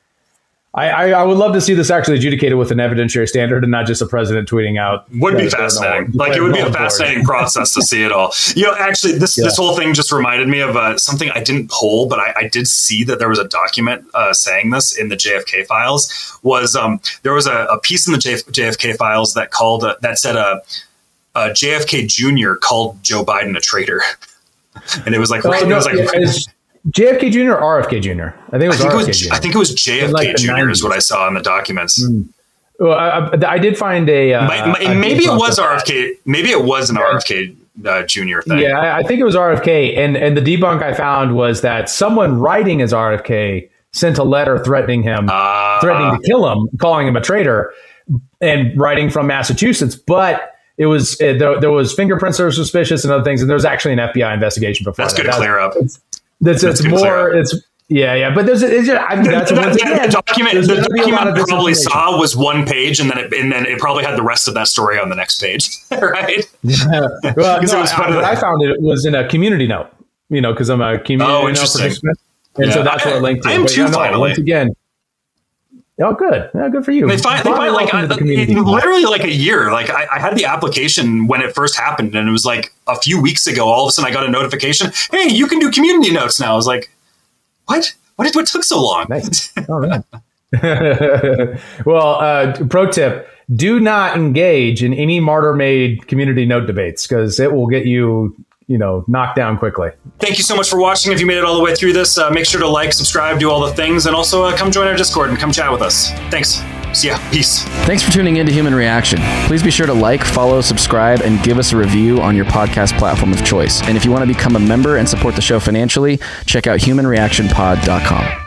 I, I, I would love to see this actually adjudicated with an evidentiary standard and not just a president tweeting out. Would be fascinating. Like it would be a fascinating process to see it all. You know, actually, this yeah. this whole thing just reminded me of uh, something I didn't pull, but I, I did see that there was a document uh, saying this in the J F K files. Was um, there was a, a piece in the J F, J F K files that called uh, that said a uh, uh, J F K Junior called Joe Biden a traitor, and it was like, oh, right, no, it was like. Yeah, J F K Junior or R F K Junior? I think it was I think R F K it was, Junior I think it was J F K like Junior is what I saw in the documents. Mm. Well, I, I, I did find a... Uh, my, my, maybe it was R F K. Maybe it was an yeah. R F K uh, Junior thing. Yeah, I, I think it was R F K. And, and the debunk I found was that someone writing as R F K sent a letter threatening him, uh, threatening to kill him, calling him a traitor, and writing from Massachusetts. But... It was uh, there, there was fingerprints that were suspicious and other things, and there was actually an F B I investigation before. That's that. good to clear up. It's, that's, that's it's more. It's yeah, yeah. But there's, it's just, I mean, that's the, once again, the document. The document I probably saw was one page, and then it, and then it probably had the rest of that story on the next page, right? Yeah. Well, no, I, what I found it was in a community note. You know, because I'm a community oh, note participant, and yeah. so that's I, where it linked to. I am too. No, finally, once again. Oh, good. Yeah, good for you. They find, they find like I, it, literally like a year. Like I, I had the application when it first happened, and it was like a few weeks ago. All of a sudden, I got a notification. Hey, you can do community notes now. I was like, what? What? Did, what took so long? Nice. All right. Well, uh, pro tip: do not engage in any martyr-made community note debates because it will get you, you know, knocked down quickly. Thank you so much for watching. If you made it all the way through this, uh, make sure to like, subscribe, do all the things, and also uh, come join our Discord and come chat with us. Thanks. See ya. Peace. Thanks for tuning in to Human Reaction. Please be sure to like, follow, subscribe, and give us a review on your podcast platform of choice. And if you want to become a member and support the show financially, check out human reaction pod dot com.